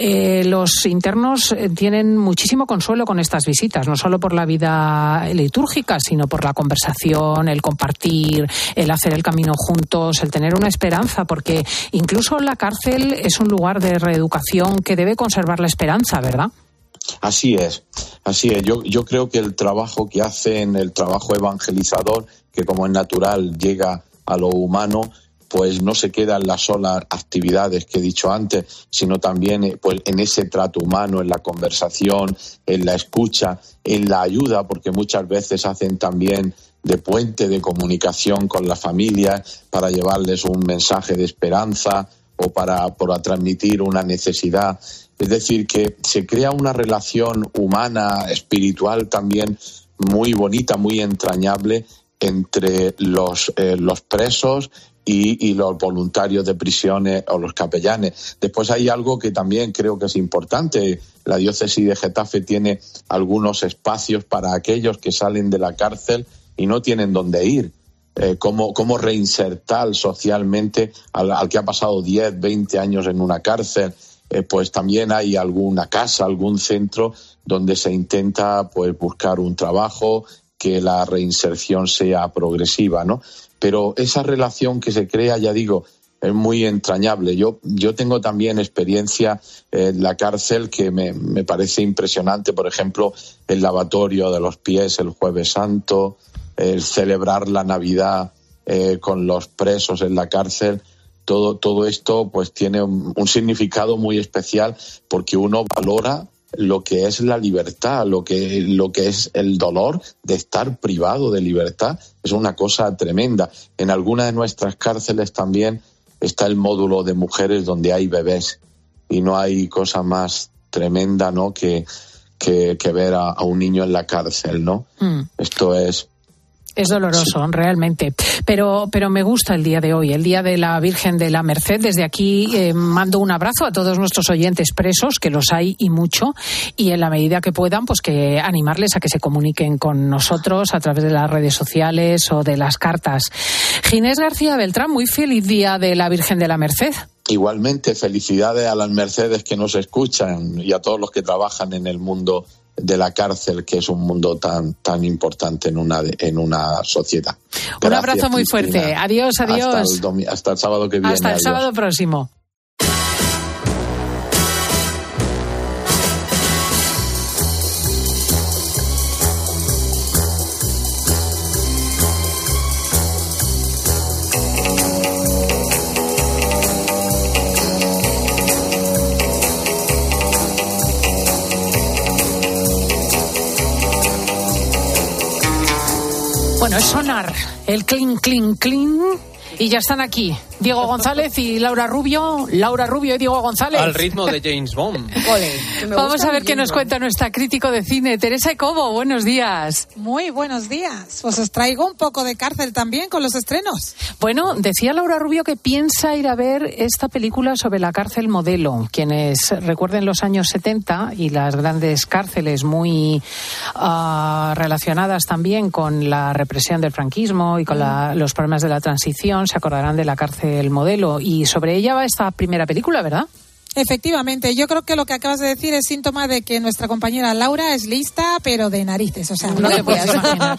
Los internos tienen muchísimo consuelo con estas visitas, no solo por la vida litúrgica, sino por la conversación, el compartir, el hacer el camino juntos, el tener una esperanza, porque incluso la cárcel es un lugar de reeducación que debe conservar la esperanza, ¿verdad? Así es. Yo creo que el trabajo que hacen, el trabajo evangelizador, que como es natural llega a lo humano, pues no se queda en las solas actividades que he dicho antes, sino también pues en ese trato humano, en la conversación, en la escucha, en la ayuda, porque muchas veces hacen también de puente de comunicación con la familia para llevarles un mensaje de esperanza o para transmitir una necesidad. Es decir, que se crea una relación humana, espiritual también muy bonita, muy entrañable entre los presos y los voluntarios de prisiones o los capellanes. Después hay algo que también creo que es importante. La diócesis de Getafe tiene algunos espacios para aquellos que salen de la cárcel y no tienen dónde ir. Cómo reinsertar socialmente al que ha pasado 10, 20 años en una cárcel. Pues también hay alguna casa, algún centro donde se intenta pues buscar un trabajo, que la reinserción sea progresiva, ¿no? Pero esa relación que se crea, ya digo, muy entrañable. Yo tengo también experiencia en la cárcel que me parece impresionante, por ejemplo, el lavatorio de los pies el Jueves Santo, el celebrar la Navidad con los presos en la cárcel. Todo esto pues tiene un significado muy especial, porque uno valora lo que es la libertad, lo que es el dolor de estar privado de libertad. Es una cosa tremenda. En algunas de nuestras cárceles también está el módulo de mujeres donde hay bebés, y no hay cosa más tremenda, ¿no?, que ver a un niño en la cárcel, ¿no? Esto es doloroso, sí, realmente. Pero me gusta el día de hoy, el Día de la Virgen de la Merced. Desde aquí mando un abrazo a todos nuestros oyentes presos, que los hay y mucho, y en la medida que puedan, pues que animarles a que se comuniquen con nosotros a través de las redes sociales o de las cartas. Ginés García Beltrán, muy feliz Día de la Virgen de la Merced. Igualmente, felicidades a las Mercedes que nos escuchan y a todos los que trabajan en el mundo de la cárcel, que es un mundo tan importante en una sociedad. Gracias, un abrazo muy Cristina. Fuerte. Adiós. Hasta el sábado que viene. Hasta el sábado próximo. Bueno, es sonar el clink, clink, clink, y ya están aquí Diego González y Laura Rubio y Diego González. Al ritmo de James Bond. Vamos a ver qué nos cuenta nuestra crítico de cine, Teresa Ecobo. Buenos días. Muy buenos días. Pues os traigo un poco de cárcel también con los estrenos. Bueno, decía Laura Rubio que piensa ir a ver esta película sobre la cárcel Modelo. Quienes recuerden los años 70 y las grandes cárceles muy relacionadas también con la represión del franquismo y con los problemas de la transición, se acordarán de la cárcel Modelo, y sobre ella va esta primera película, ¿verdad? Efectivamente, yo creo que lo que acabas de decir es síntoma de que nuestra compañera Laura es lista, pero de narices, o sea, no te puedes imaginar.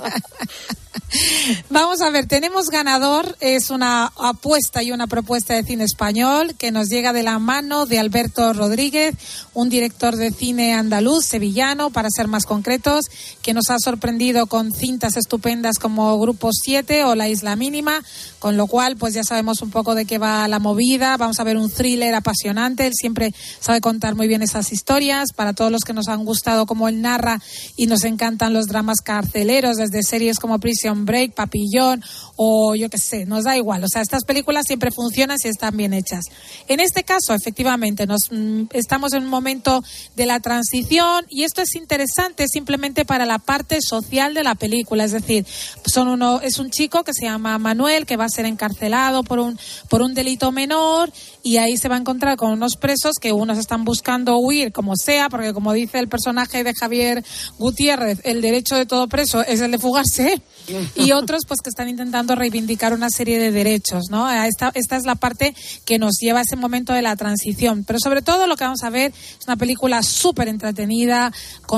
Vamos a ver, tenemos ganador, es una apuesta y una propuesta de cine español que nos llega de la mano de Alberto Rodríguez, un director de cine andaluz, sevillano, para ser más concretos, que nos ha sorprendido con cintas estupendas como Grupo 7 o La Isla Mínima, con lo cual pues ya sabemos un poco de qué va la movida. Vamos a ver un thriller apasionante, él siempre sabe contar muy bien esas historias. Para todos los que nos han gustado como él narra y nos encantan los dramas carceleros, desde series como Prison Break, Papillón o yo qué sé, nos da igual. O sea, estas películas siempre funcionan si están bien hechas. En este caso, efectivamente, estamos en un momento de la transición y esto es interesante simplemente para la parte social de la película. Es decir, es un chico que se llama Manuel, que va a ser encarcelado por un delito menor, y ahí se va a encontrar con unos presos que unos están buscando huir como sea, porque como dice el personaje de Javier Gutiérrez, el derecho de todo preso es el de fugarse, y otros pues que están intentando reivindicar una serie de derechos, ¿no? Esta es la parte que nos lleva a ese momento de la transición, pero sobre todo lo que vamos a ver es una película súper entretenida,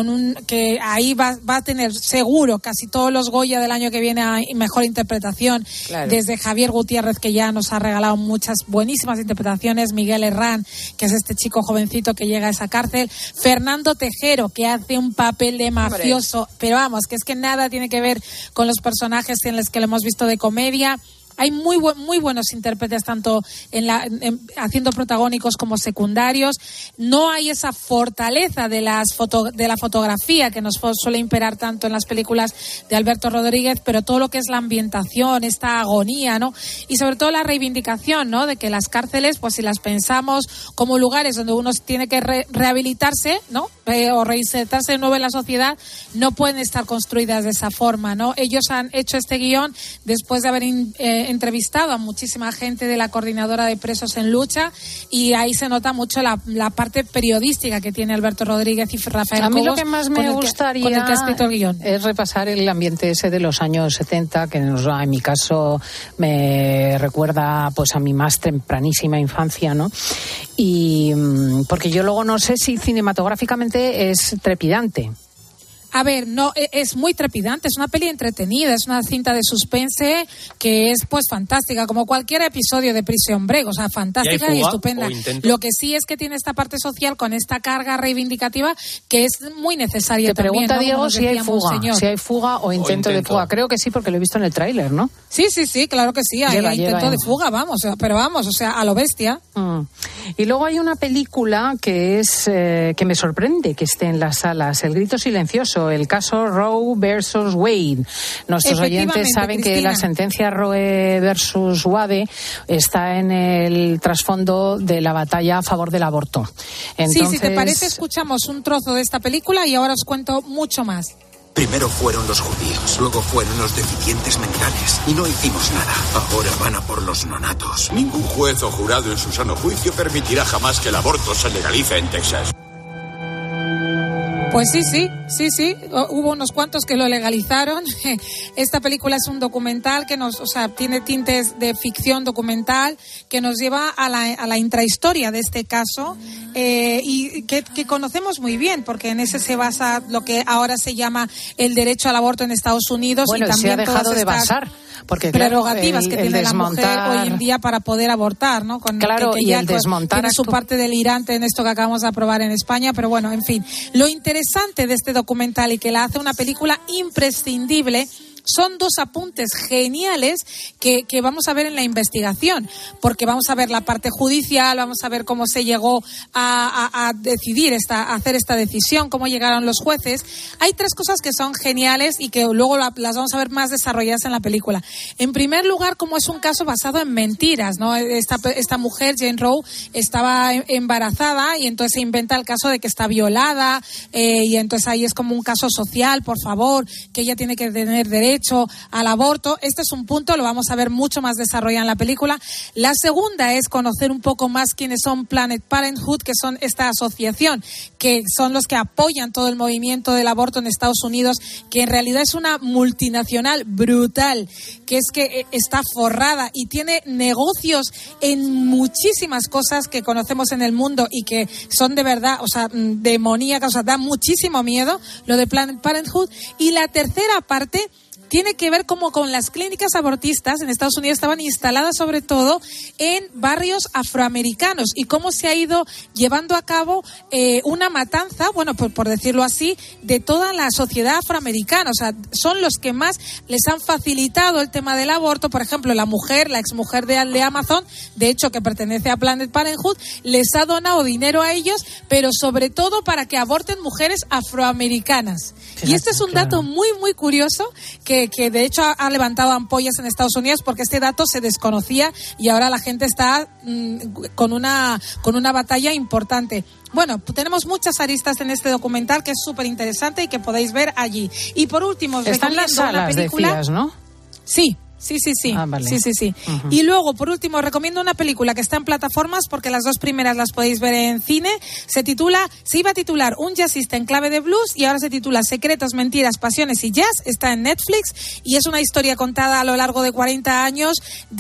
que ahí va a tener seguro casi todos los Goya del año que viene a mejor interpretación, claro. Desde Javier Gutiérrez, que ya nos ha regalado muchas buenísimas interpretaciones, Miguel Herrán, que es este chico jovencito que llega a esa cárcel, Fernando Tejero, que hace un papel de mafioso, pero vamos, que es que nada tiene que ver con los personajes en los que lo hemos visto de comedia. Hay muy buenos intérpretes, tanto haciendo protagónicos como secundarios. No hay esa fortaleza de la fotografía que nos suele imperar tanto en las películas de Alberto Rodríguez, pero todo lo que es la ambientación, esta agonía, ¿no? Y sobre todo la reivindicación, ¿no? De que las cárceles, pues si las pensamos como lugares donde uno tiene que rehabilitarse, ¿no? O reinsertarse de nuevo en la sociedad, no pueden estar construidas de esa forma, ¿no? Ellos han hecho este guión después de haber entrevistado a muchísima gente de la Coordinadora de Presos en Lucha, y ahí se nota mucho la parte periodística que tiene Alberto Rodríguez y Rafael Cobos. A mí lo que más me gustaría con el que ha escrito el guión es repasar el ambiente ese de los años 70, que en mi caso me recuerda pues a mi más tempranísima infancia, ¿no? Y porque yo luego no sé si cinematográficamente es trepidante. A ver, no, es muy trepidante, es una peli entretenida, es una cinta de suspense que es pues fantástica, como cualquier episodio de Prison Break, o sea, fantástica y estupenda. Lo que sí es que tiene esta parte social con esta carga reivindicativa que es muy necesaria. Te también, pregunta ¿no? Diego si hay fuga o intento de fuga. Creo que sí, porque lo he visto en el tráiler, ¿no? Sí, claro que sí, hay intento de fuga, vamos, o sea, a lo bestia. Y luego hay una película que es que me sorprende que esté en las salas, El grito silencioso, el caso Roe versus Wade. Nuestros oyentes saben que la sentencia Roe versus Wade está en el trasfondo de la batalla a favor del aborto. Entonces... Sí, si te parece, escuchamos un trozo de esta película y ahora os cuento mucho más. Primero fueron los judíos, luego fueron los deficientes mentales y no hicimos nada. Ahora van a por los nonatos. Ningún juez o jurado en su sano juicio permitirá jamás que el aborto se legalice en Texas. Pues sí. Hubo unos cuantos que lo legalizaron. Esta película es un documental que tiene tintes de ficción documental que nos lleva a la intrahistoria de este caso y que conocemos muy bien, porque en ese se basa lo que ahora se llama el derecho al aborto en Estados Unidos. Bueno, y también se ha dejado de basar. Porque prerrogativas que tiene la mujer hoy en día para poder abortar, ¿no? Y el desmontar tiene su parte delirante en esto que acabamos de aprobar en España, pero bueno, en fin. Lo interesante de este documental y que la hace una película imprescindible son dos apuntes geniales que vamos a ver en la investigación, porque vamos a ver la parte judicial, vamos a ver cómo se llegó a decidir a hacer esta decisión, cómo llegaron los jueces. Hay tres cosas que son geniales y que luego las vamos a ver más desarrolladas en la película. En primer lugar, como es un caso basado en mentiras, ¿no? Esta mujer, Jane Roe, estaba embarazada y entonces se inventa el caso de que está violada y entonces ahí es como un caso social, por favor, que ella tiene que tener derecho al aborto. Este es un punto, lo vamos a ver mucho más desarrollado en la película. La segunda es conocer un poco más quiénes son Planned Parenthood, que son esta asociación, que son los que apoyan todo el movimiento del aborto en Estados Unidos, que en realidad es una multinacional brutal, que es que está forrada y tiene negocios en muchísimas cosas que conocemos en el mundo y que son de verdad, o sea, demoníacas, o sea, da muchísimo miedo lo de Planned Parenthood. Y la tercera parte tiene que ver como con las clínicas abortistas en Estados Unidos estaban instaladas sobre todo en barrios afroamericanos y cómo se ha ido llevando a cabo una matanza, bueno, por decirlo así, de toda la sociedad afroamericana. O sea, son los que más les han facilitado el tema del aborto. Por ejemplo, la exmujer de Amazon, de hecho que pertenece a Planned Parenthood, les ha donado dinero a ellos, pero sobre todo para que aborten mujeres afroamericanas. Y este es un dato muy, muy curioso que de hecho ha levantado ampollas en Estados Unidos porque este dato se desconocía y ahora la gente está con una batalla importante. Bueno, tenemos muchas aristas en este documental que es súper interesante y que podéis ver allí. Y por último, os recomiendo las salas, una película. Decías, ¿no? Sí. Ah, vale. Sí. Uh-huh. Y luego, por último, os recomiendo una película que está en plataformas porque las dos primeras las podéis ver en cine. Se iba a titular Un jazzista en clave de blues y ahora se titula Secretos, mentiras, pasiones y jazz. Está en Netflix y es una historia contada a lo largo de 40 años.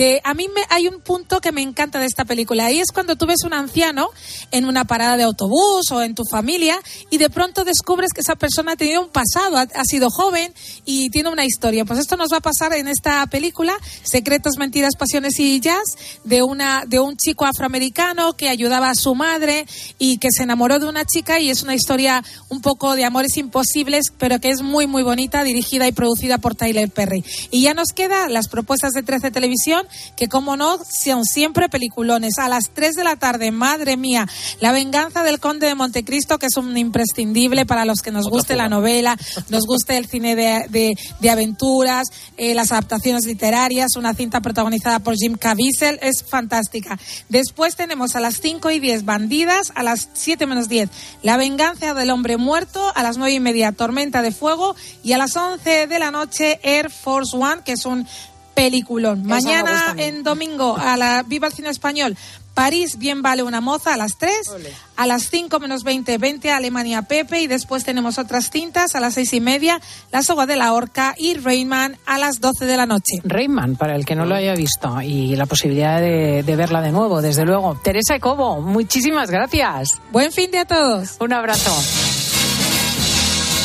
Hay un punto que me encanta de esta película y es cuando tú ves un anciano en una parada de autobús o en tu familia y de pronto descubres que esa persona ha tenido un pasado, ha sido joven y tiene una historia. Pues esto nos va a pasar en esta película, Secretos, mentiras, pasiones y jazz, de un chico afroamericano que ayudaba a su madre y que se enamoró de una chica, y es una historia un poco de amores imposibles, pero que es muy, muy bonita, dirigida y producida por Tyler Perry. Y ya nos quedan las propuestas de 13 Televisión, que como no, son siempre peliculones. A las 3 de la tarde, madre mía, La venganza del Conde de Montecristo, que es un imprescindible para los que nos guste la novela, nos guste el cine de aventuras, las adaptaciones literarias, una cinta protagonizada por Jim Caviezel, es fantástica. Después tenemos a las 5:10 Bandidas, a las 7:10 La venganza del hombre muerto, a las 9:30 Tormenta de fuego y a las 11 de la noche Air Force One, que es un peliculón. Mañana en domingo Viva el Cine Español, París, bien vale una moza, a las 3. Ole. A las 5:20 Alemania Pepe, y después tenemos otras cintas a las 6:30, La soga de la horca y Rain Man a las 12 de la noche. Rain Man, para el que no lo haya visto, y la posibilidad de verla de nuevo, desde luego. Teresa Cobo, muchísimas gracias. Buen fin de a todos. Un abrazo.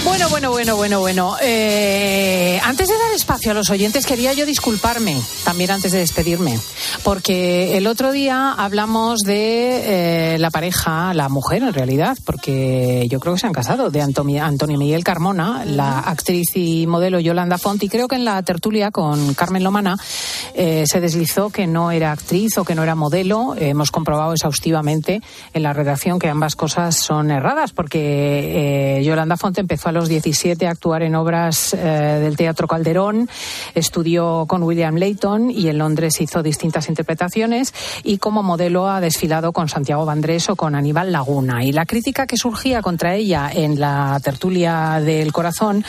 Bueno. Antes de dar espacio a los oyentes, quería yo disculparme, también antes de despedirme, porque el otro día hablamos de la pareja, la mujer en realidad, porque yo creo que se han casado, de Antonio Miguel Carmona, la actriz y modelo Yolanda Font, y creo que en la tertulia con Carmen Lomana se deslizó que no era actriz o que no era modelo. Hemos comprobado exhaustivamente en la redacción que ambas cosas son erradas, porque Yolanda Font empezó a los 17 a actuar en obras del Teatro Calderón, estudió con William Layton y en Londres hizo distintas interpretaciones, y como modelo ha desfilado con Santiago Vandrés o con Aníbal Laguna. Y la crítica que surgía contra ella en la tertulia del Corazón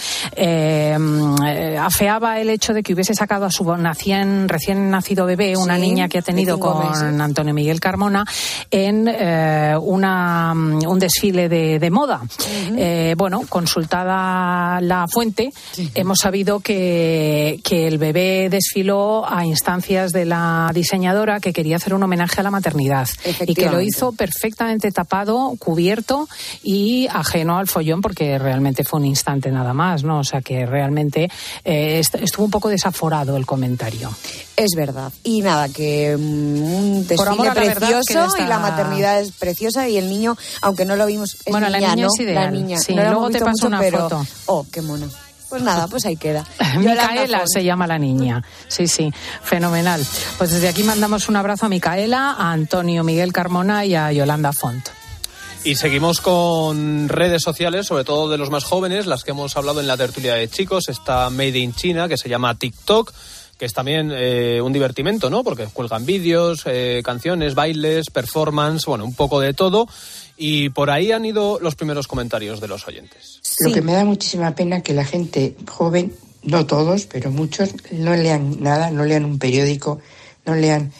afeaba el hecho de que hubiese sacado a su recién nacido bebé, una niña que ha tenido con Antonio Miguel Carmona, en un desfile de moda. Consultada la fuente, hemos sabido que el bebé desfiló a instancias de la diseñadora, que quería hacer un homenaje a la maternidad y que lo hizo perfectamente tapado, cubierto y ajeno al follón, porque realmente fue un instante nada más, ¿no? O sea que realmente estuvo un poco desaforado el comentario. Es verdad. Y nada, que un desfile precioso, y la maternidad es preciosa, y el niño, aunque no lo vimos, es niña, la niña, ¿no? es ideal. La niña. Sí, no luego te paso una foto. Oh, qué mono. Pues nada, pues ahí queda. Micaela se llama la niña. Sí, fenomenal. Pues desde aquí mandamos un abrazo a Micaela, a Antonio Miguel Carmona y a Yolanda Font. Y seguimos con redes sociales, sobre todo de los más jóvenes, las que hemos hablado en la tertulia de chicos. Está Made in China, que se llama TikTok, que es también un divertimento, ¿no? Porque cuelgan vídeos, canciones, bailes, performance, un poco de todo. Y por ahí han ido los primeros comentarios de los oyentes. Lo que me da muchísima pena que la gente joven, no todos, pero muchos, no lean nada, no lean un periódico, no lean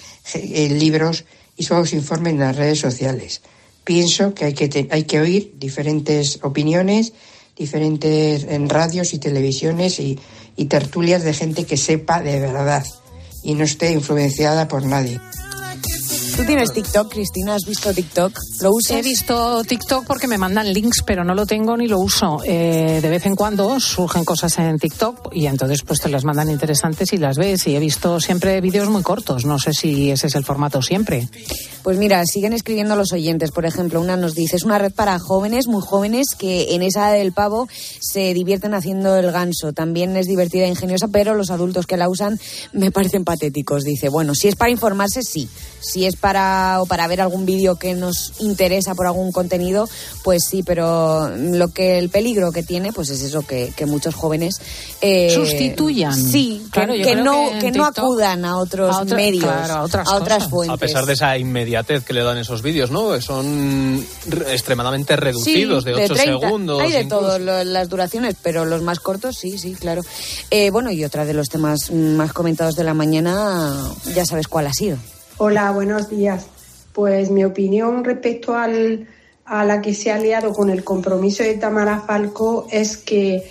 libros y solo se informen en las redes sociales. Pienso que hay que oír diferentes opiniones, diferentes en radios y televisiones y tertulias de gente que sepa de verdad y no esté influenciada por nadie. ¿Tú tienes TikTok, Cristina? ¿Has visto TikTok? ¿Lo usas? He visto TikTok porque me mandan links, pero no lo tengo ni lo uso. De vez en cuando surgen cosas en TikTok y entonces pues te las mandan interesantes y las ves. Y he visto siempre vídeos muy cortos. No sé si ese es el formato siempre. Pues mira, siguen escribiendo los oyentes. Por ejemplo, una nos dice, es una red para jóvenes, muy jóvenes, que en esa del pavo se divierten haciendo el ganso. También es divertida e ingeniosa, pero los adultos que la usan me parecen patéticos. Dice, bueno, si es para informarse, sí. Si es para ver algún vídeo que nos interesa por algún contenido, pues sí, pero el peligro que tiene, pues es eso, que muchos jóvenes sustituyan. Sí, claro, que no acudan a otros medios, claro, a otras fuentes. A pesar de esa inmediatez que le dan esos vídeos, ¿no? Son extremadamente reducidos, de 8 segundos. Hay de todo, las duraciones, pero los más cortos, sí, claro. Y otra de los temas más comentados de la mañana, ya sabes cuál ha sido. Hola, buenos días. Pues mi opinión respecto a la que se ha liado con el compromiso de Tamara Falcó es que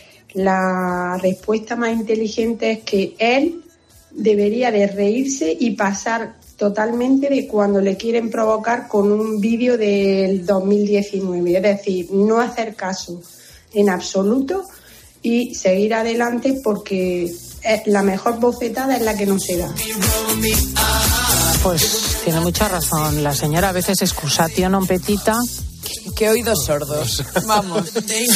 la respuesta más inteligente es que él debería de reírse y pasar totalmente de cuando le quieren provocar con un vídeo del 2019. Es decir, no hacer caso en absoluto y seguir adelante, porque la mejor bofetada es la que no se da. Pues tiene mucha razón la señora. A veces excusatio non petita. Qué oídos sordos. Vamos.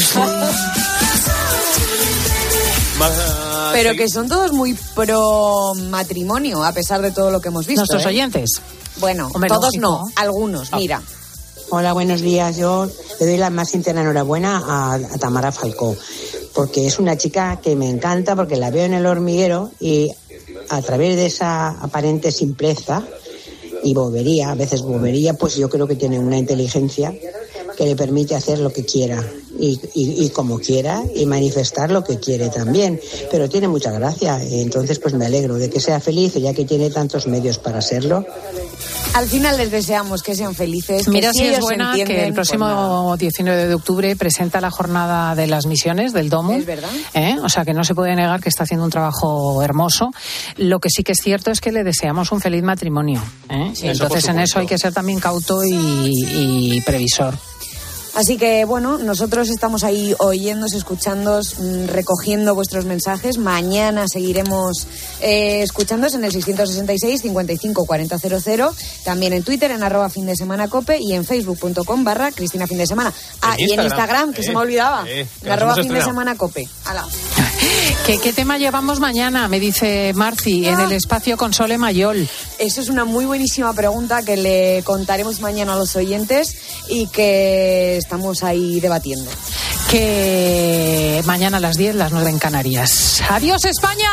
Pero que son todos muy pro matrimonio, a pesar de todo lo que hemos visto. Nuestros oyentes. Bueno, hombre, todos lógico. No, algunos. Mira. Hola, buenos días. Yo le doy la más sincera enhorabuena a Tamara Falcó, porque es una chica que me encanta, porque la veo en El Hormiguero y a través de esa aparente simpleza y bobería, a veces bobería, pues yo creo que tiene una inteligencia que le permite hacer lo que quiera y como quiera y manifestar lo que quiere también, pero tiene mucha gracia, entonces pues me alegro de que sea feliz, ya que tiene tantos medios para serlo. Al final les deseamos que sean felices. Mira, que si es buena que el próximo pues 19 de octubre presenta la jornada de las misiones del Domo. Es verdad. O sea que no se puede negar que está haciendo un trabajo hermoso. Lo que sí que es cierto es que le deseamos un feliz matrimonio. Sí, entonces en eso hay que ser también cauto y previsor. Así que, bueno, nosotros estamos ahí oyéndos, escuchándos, recogiendo vuestros mensajes. Mañana seguiremos escuchándos en el 666 55 40 00, también en Twitter, en @findesemanacope y en facebook.com/Cristina Findesemana. Y en Instagram, que se me olvidaba, en @findesemanacope. ¡Hala! ¿Qué tema llevamos mañana? Me dice Marci, en el espacio con Sole Mayol. Eso es una muy buenísima pregunta que le contaremos mañana a los oyentes y que estamos ahí debatiendo. Que mañana a las 10, las 9 en Canarias. ¡Adiós, España!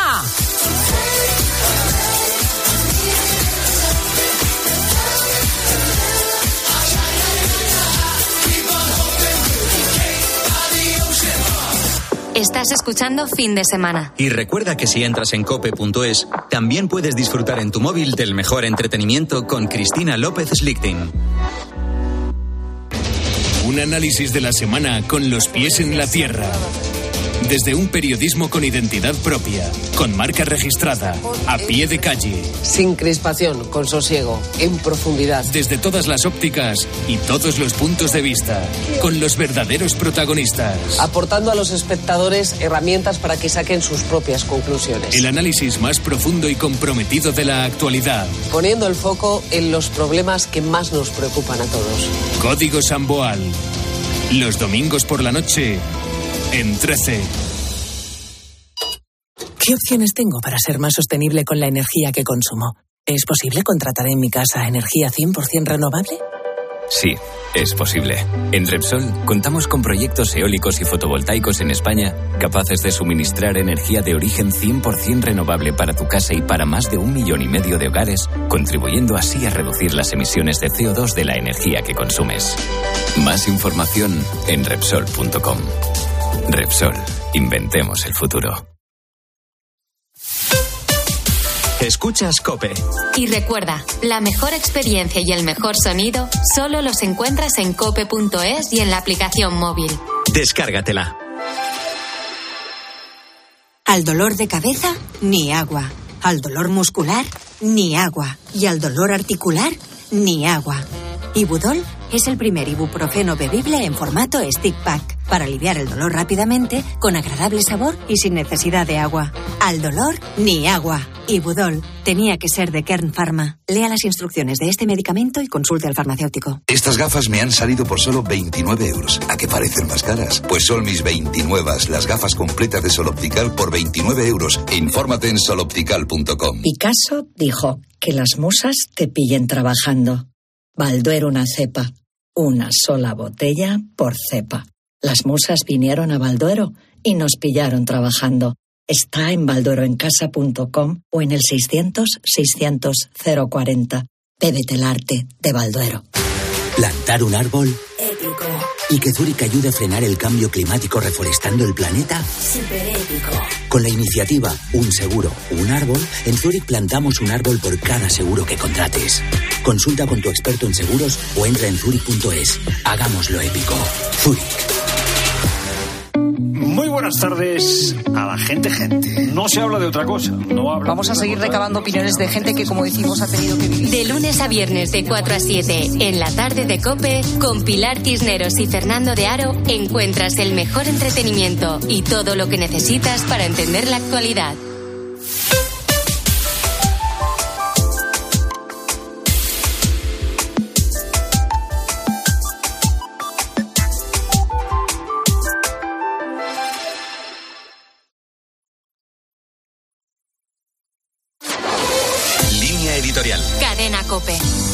Estás escuchando Fin de Semana. Y recuerda que si entras en cope.es, también puedes disfrutar en tu móvil del mejor entretenimiento con Cristina López Slichting. Un análisis de la semana con los pies en la tierra. Desde un periodismo con identidad propia, con marca registrada, a pie de calle. Sin crispación, con sosiego, en profundidad. Desde todas las ópticas y todos los puntos de vista, con los verdaderos protagonistas. Aportando a los espectadores herramientas para que saquen sus propias conclusiones. El análisis más profundo y comprometido de la actualidad. Poniendo el foco en los problemas que más nos preocupan a todos. Código Samboal. Los domingos por la noche, en 13. ¿Qué opciones tengo para ser más sostenible con la energía que consumo? ¿Es posible contratar en mi casa energía 100% renovable? Sí, es posible. En Repsol contamos con proyectos eólicos y fotovoltaicos en España capaces de suministrar energía de origen 100% renovable para tu casa y para más de 1,5 millones de hogares, contribuyendo así a reducir las emisiones de CO2 de la energía que consumes. Más información en Repsol.com. Repsol, inventemos el futuro. Escuchas COPE. Y recuerda, la mejor experiencia y el mejor sonido solo los encuentras en cope.es y en la aplicación móvil. Descárgatela. Al dolor de cabeza, ni agua. Al dolor muscular, ni agua. Y al dolor articular, ni agua. Ibudol es el primer ibuprofeno bebible en formato stick pack para aliviar el dolor rápidamente, con agradable sabor y sin necesidad de agua. Al dolor, ni agua. Ibudol tenía que ser de Kern Pharma. Lea las instrucciones de este medicamento y consulte al farmacéutico. Estas gafas me han salido por solo 29 euros. ¿A qué parecen más caras? Pues son mis 29, las gafas completas de Sol Optical por 29 euros. Infórmate en soloptical.com. Picasso dijo que las musas te pillen trabajando. Balduero una cepa. Una sola botella por cepa. Las musas vinieron a Balduero y nos pillaron trabajando. Está en baldueroencasa.com o en el 600-600-040. Bébete el arte de Balduero. ¿Plantar un árbol? Épico. ¿Y que Zurich ayude a frenar el cambio climático reforestando el planeta? Súper épico. Con la iniciativa Un Seguro, Un Árbol, en Zurich plantamos un árbol por cada seguro que contrates. Consulta con tu experto en seguros o entra en zurich.es. Hagámoslo épico. Zurich. Muy buenas tardes a la gente. No se habla de otra cosa. Vamos a seguir recabando opiniones de gente que, como decimos, ha tenido que vivir. De lunes a viernes de 4 a 7 en la tarde de COPE, con Pilar Cisneros y Fernando de Aro, encuentras el mejor entretenimiento y todo lo que necesitas para entender la actualidad. Editorial. Cadena COPE.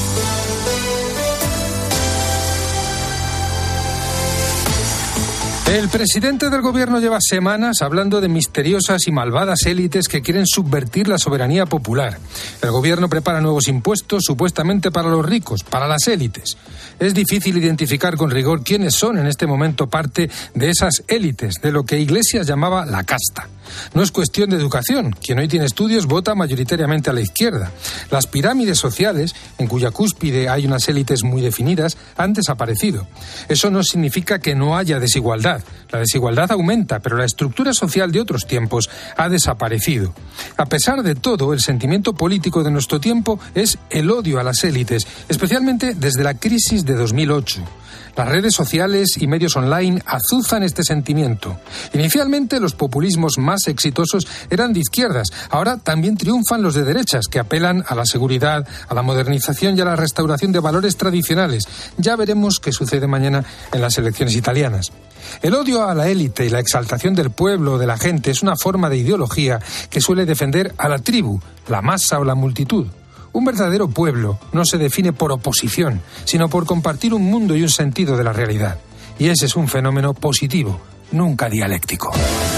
El presidente del gobierno lleva semanas hablando de misteriosas y malvadas élites que quieren subvertir la soberanía popular. El gobierno prepara nuevos impuestos supuestamente para los ricos, para las élites. Es difícil identificar con rigor quiénes son en este momento parte de esas élites, de lo que Iglesias llamaba la casta. No es cuestión de educación. Quien hoy tiene estudios vota mayoritariamente a la izquierda. Las pirámides sociales, en cuya cúspide hay unas élites muy definidas, han desaparecido. Eso no significa que no haya desigualdad. La desigualdad aumenta, pero la estructura social de otros tiempos ha desaparecido. A pesar de todo, el sentimiento político de nuestro tiempo es el odio a las élites, especialmente desde la crisis de 2008. Las redes sociales y medios online azuzan este sentimiento. Inicialmente los populismos más exitosos eran de izquierdas, ahora también triunfan los de derechas, que apelan a la seguridad, a la modernización y a la restauración de valores tradicionales. Ya veremos qué sucede mañana en las elecciones italianas. El odio a la élite y la exaltación del pueblo o de la gente es una forma de ideología que suele defender a la tribu, la masa o la multitud. Un verdadero pueblo no se define por oposición, sino por compartir un mundo y un sentido de la realidad. Y ese es un fenómeno positivo, nunca dialéctico.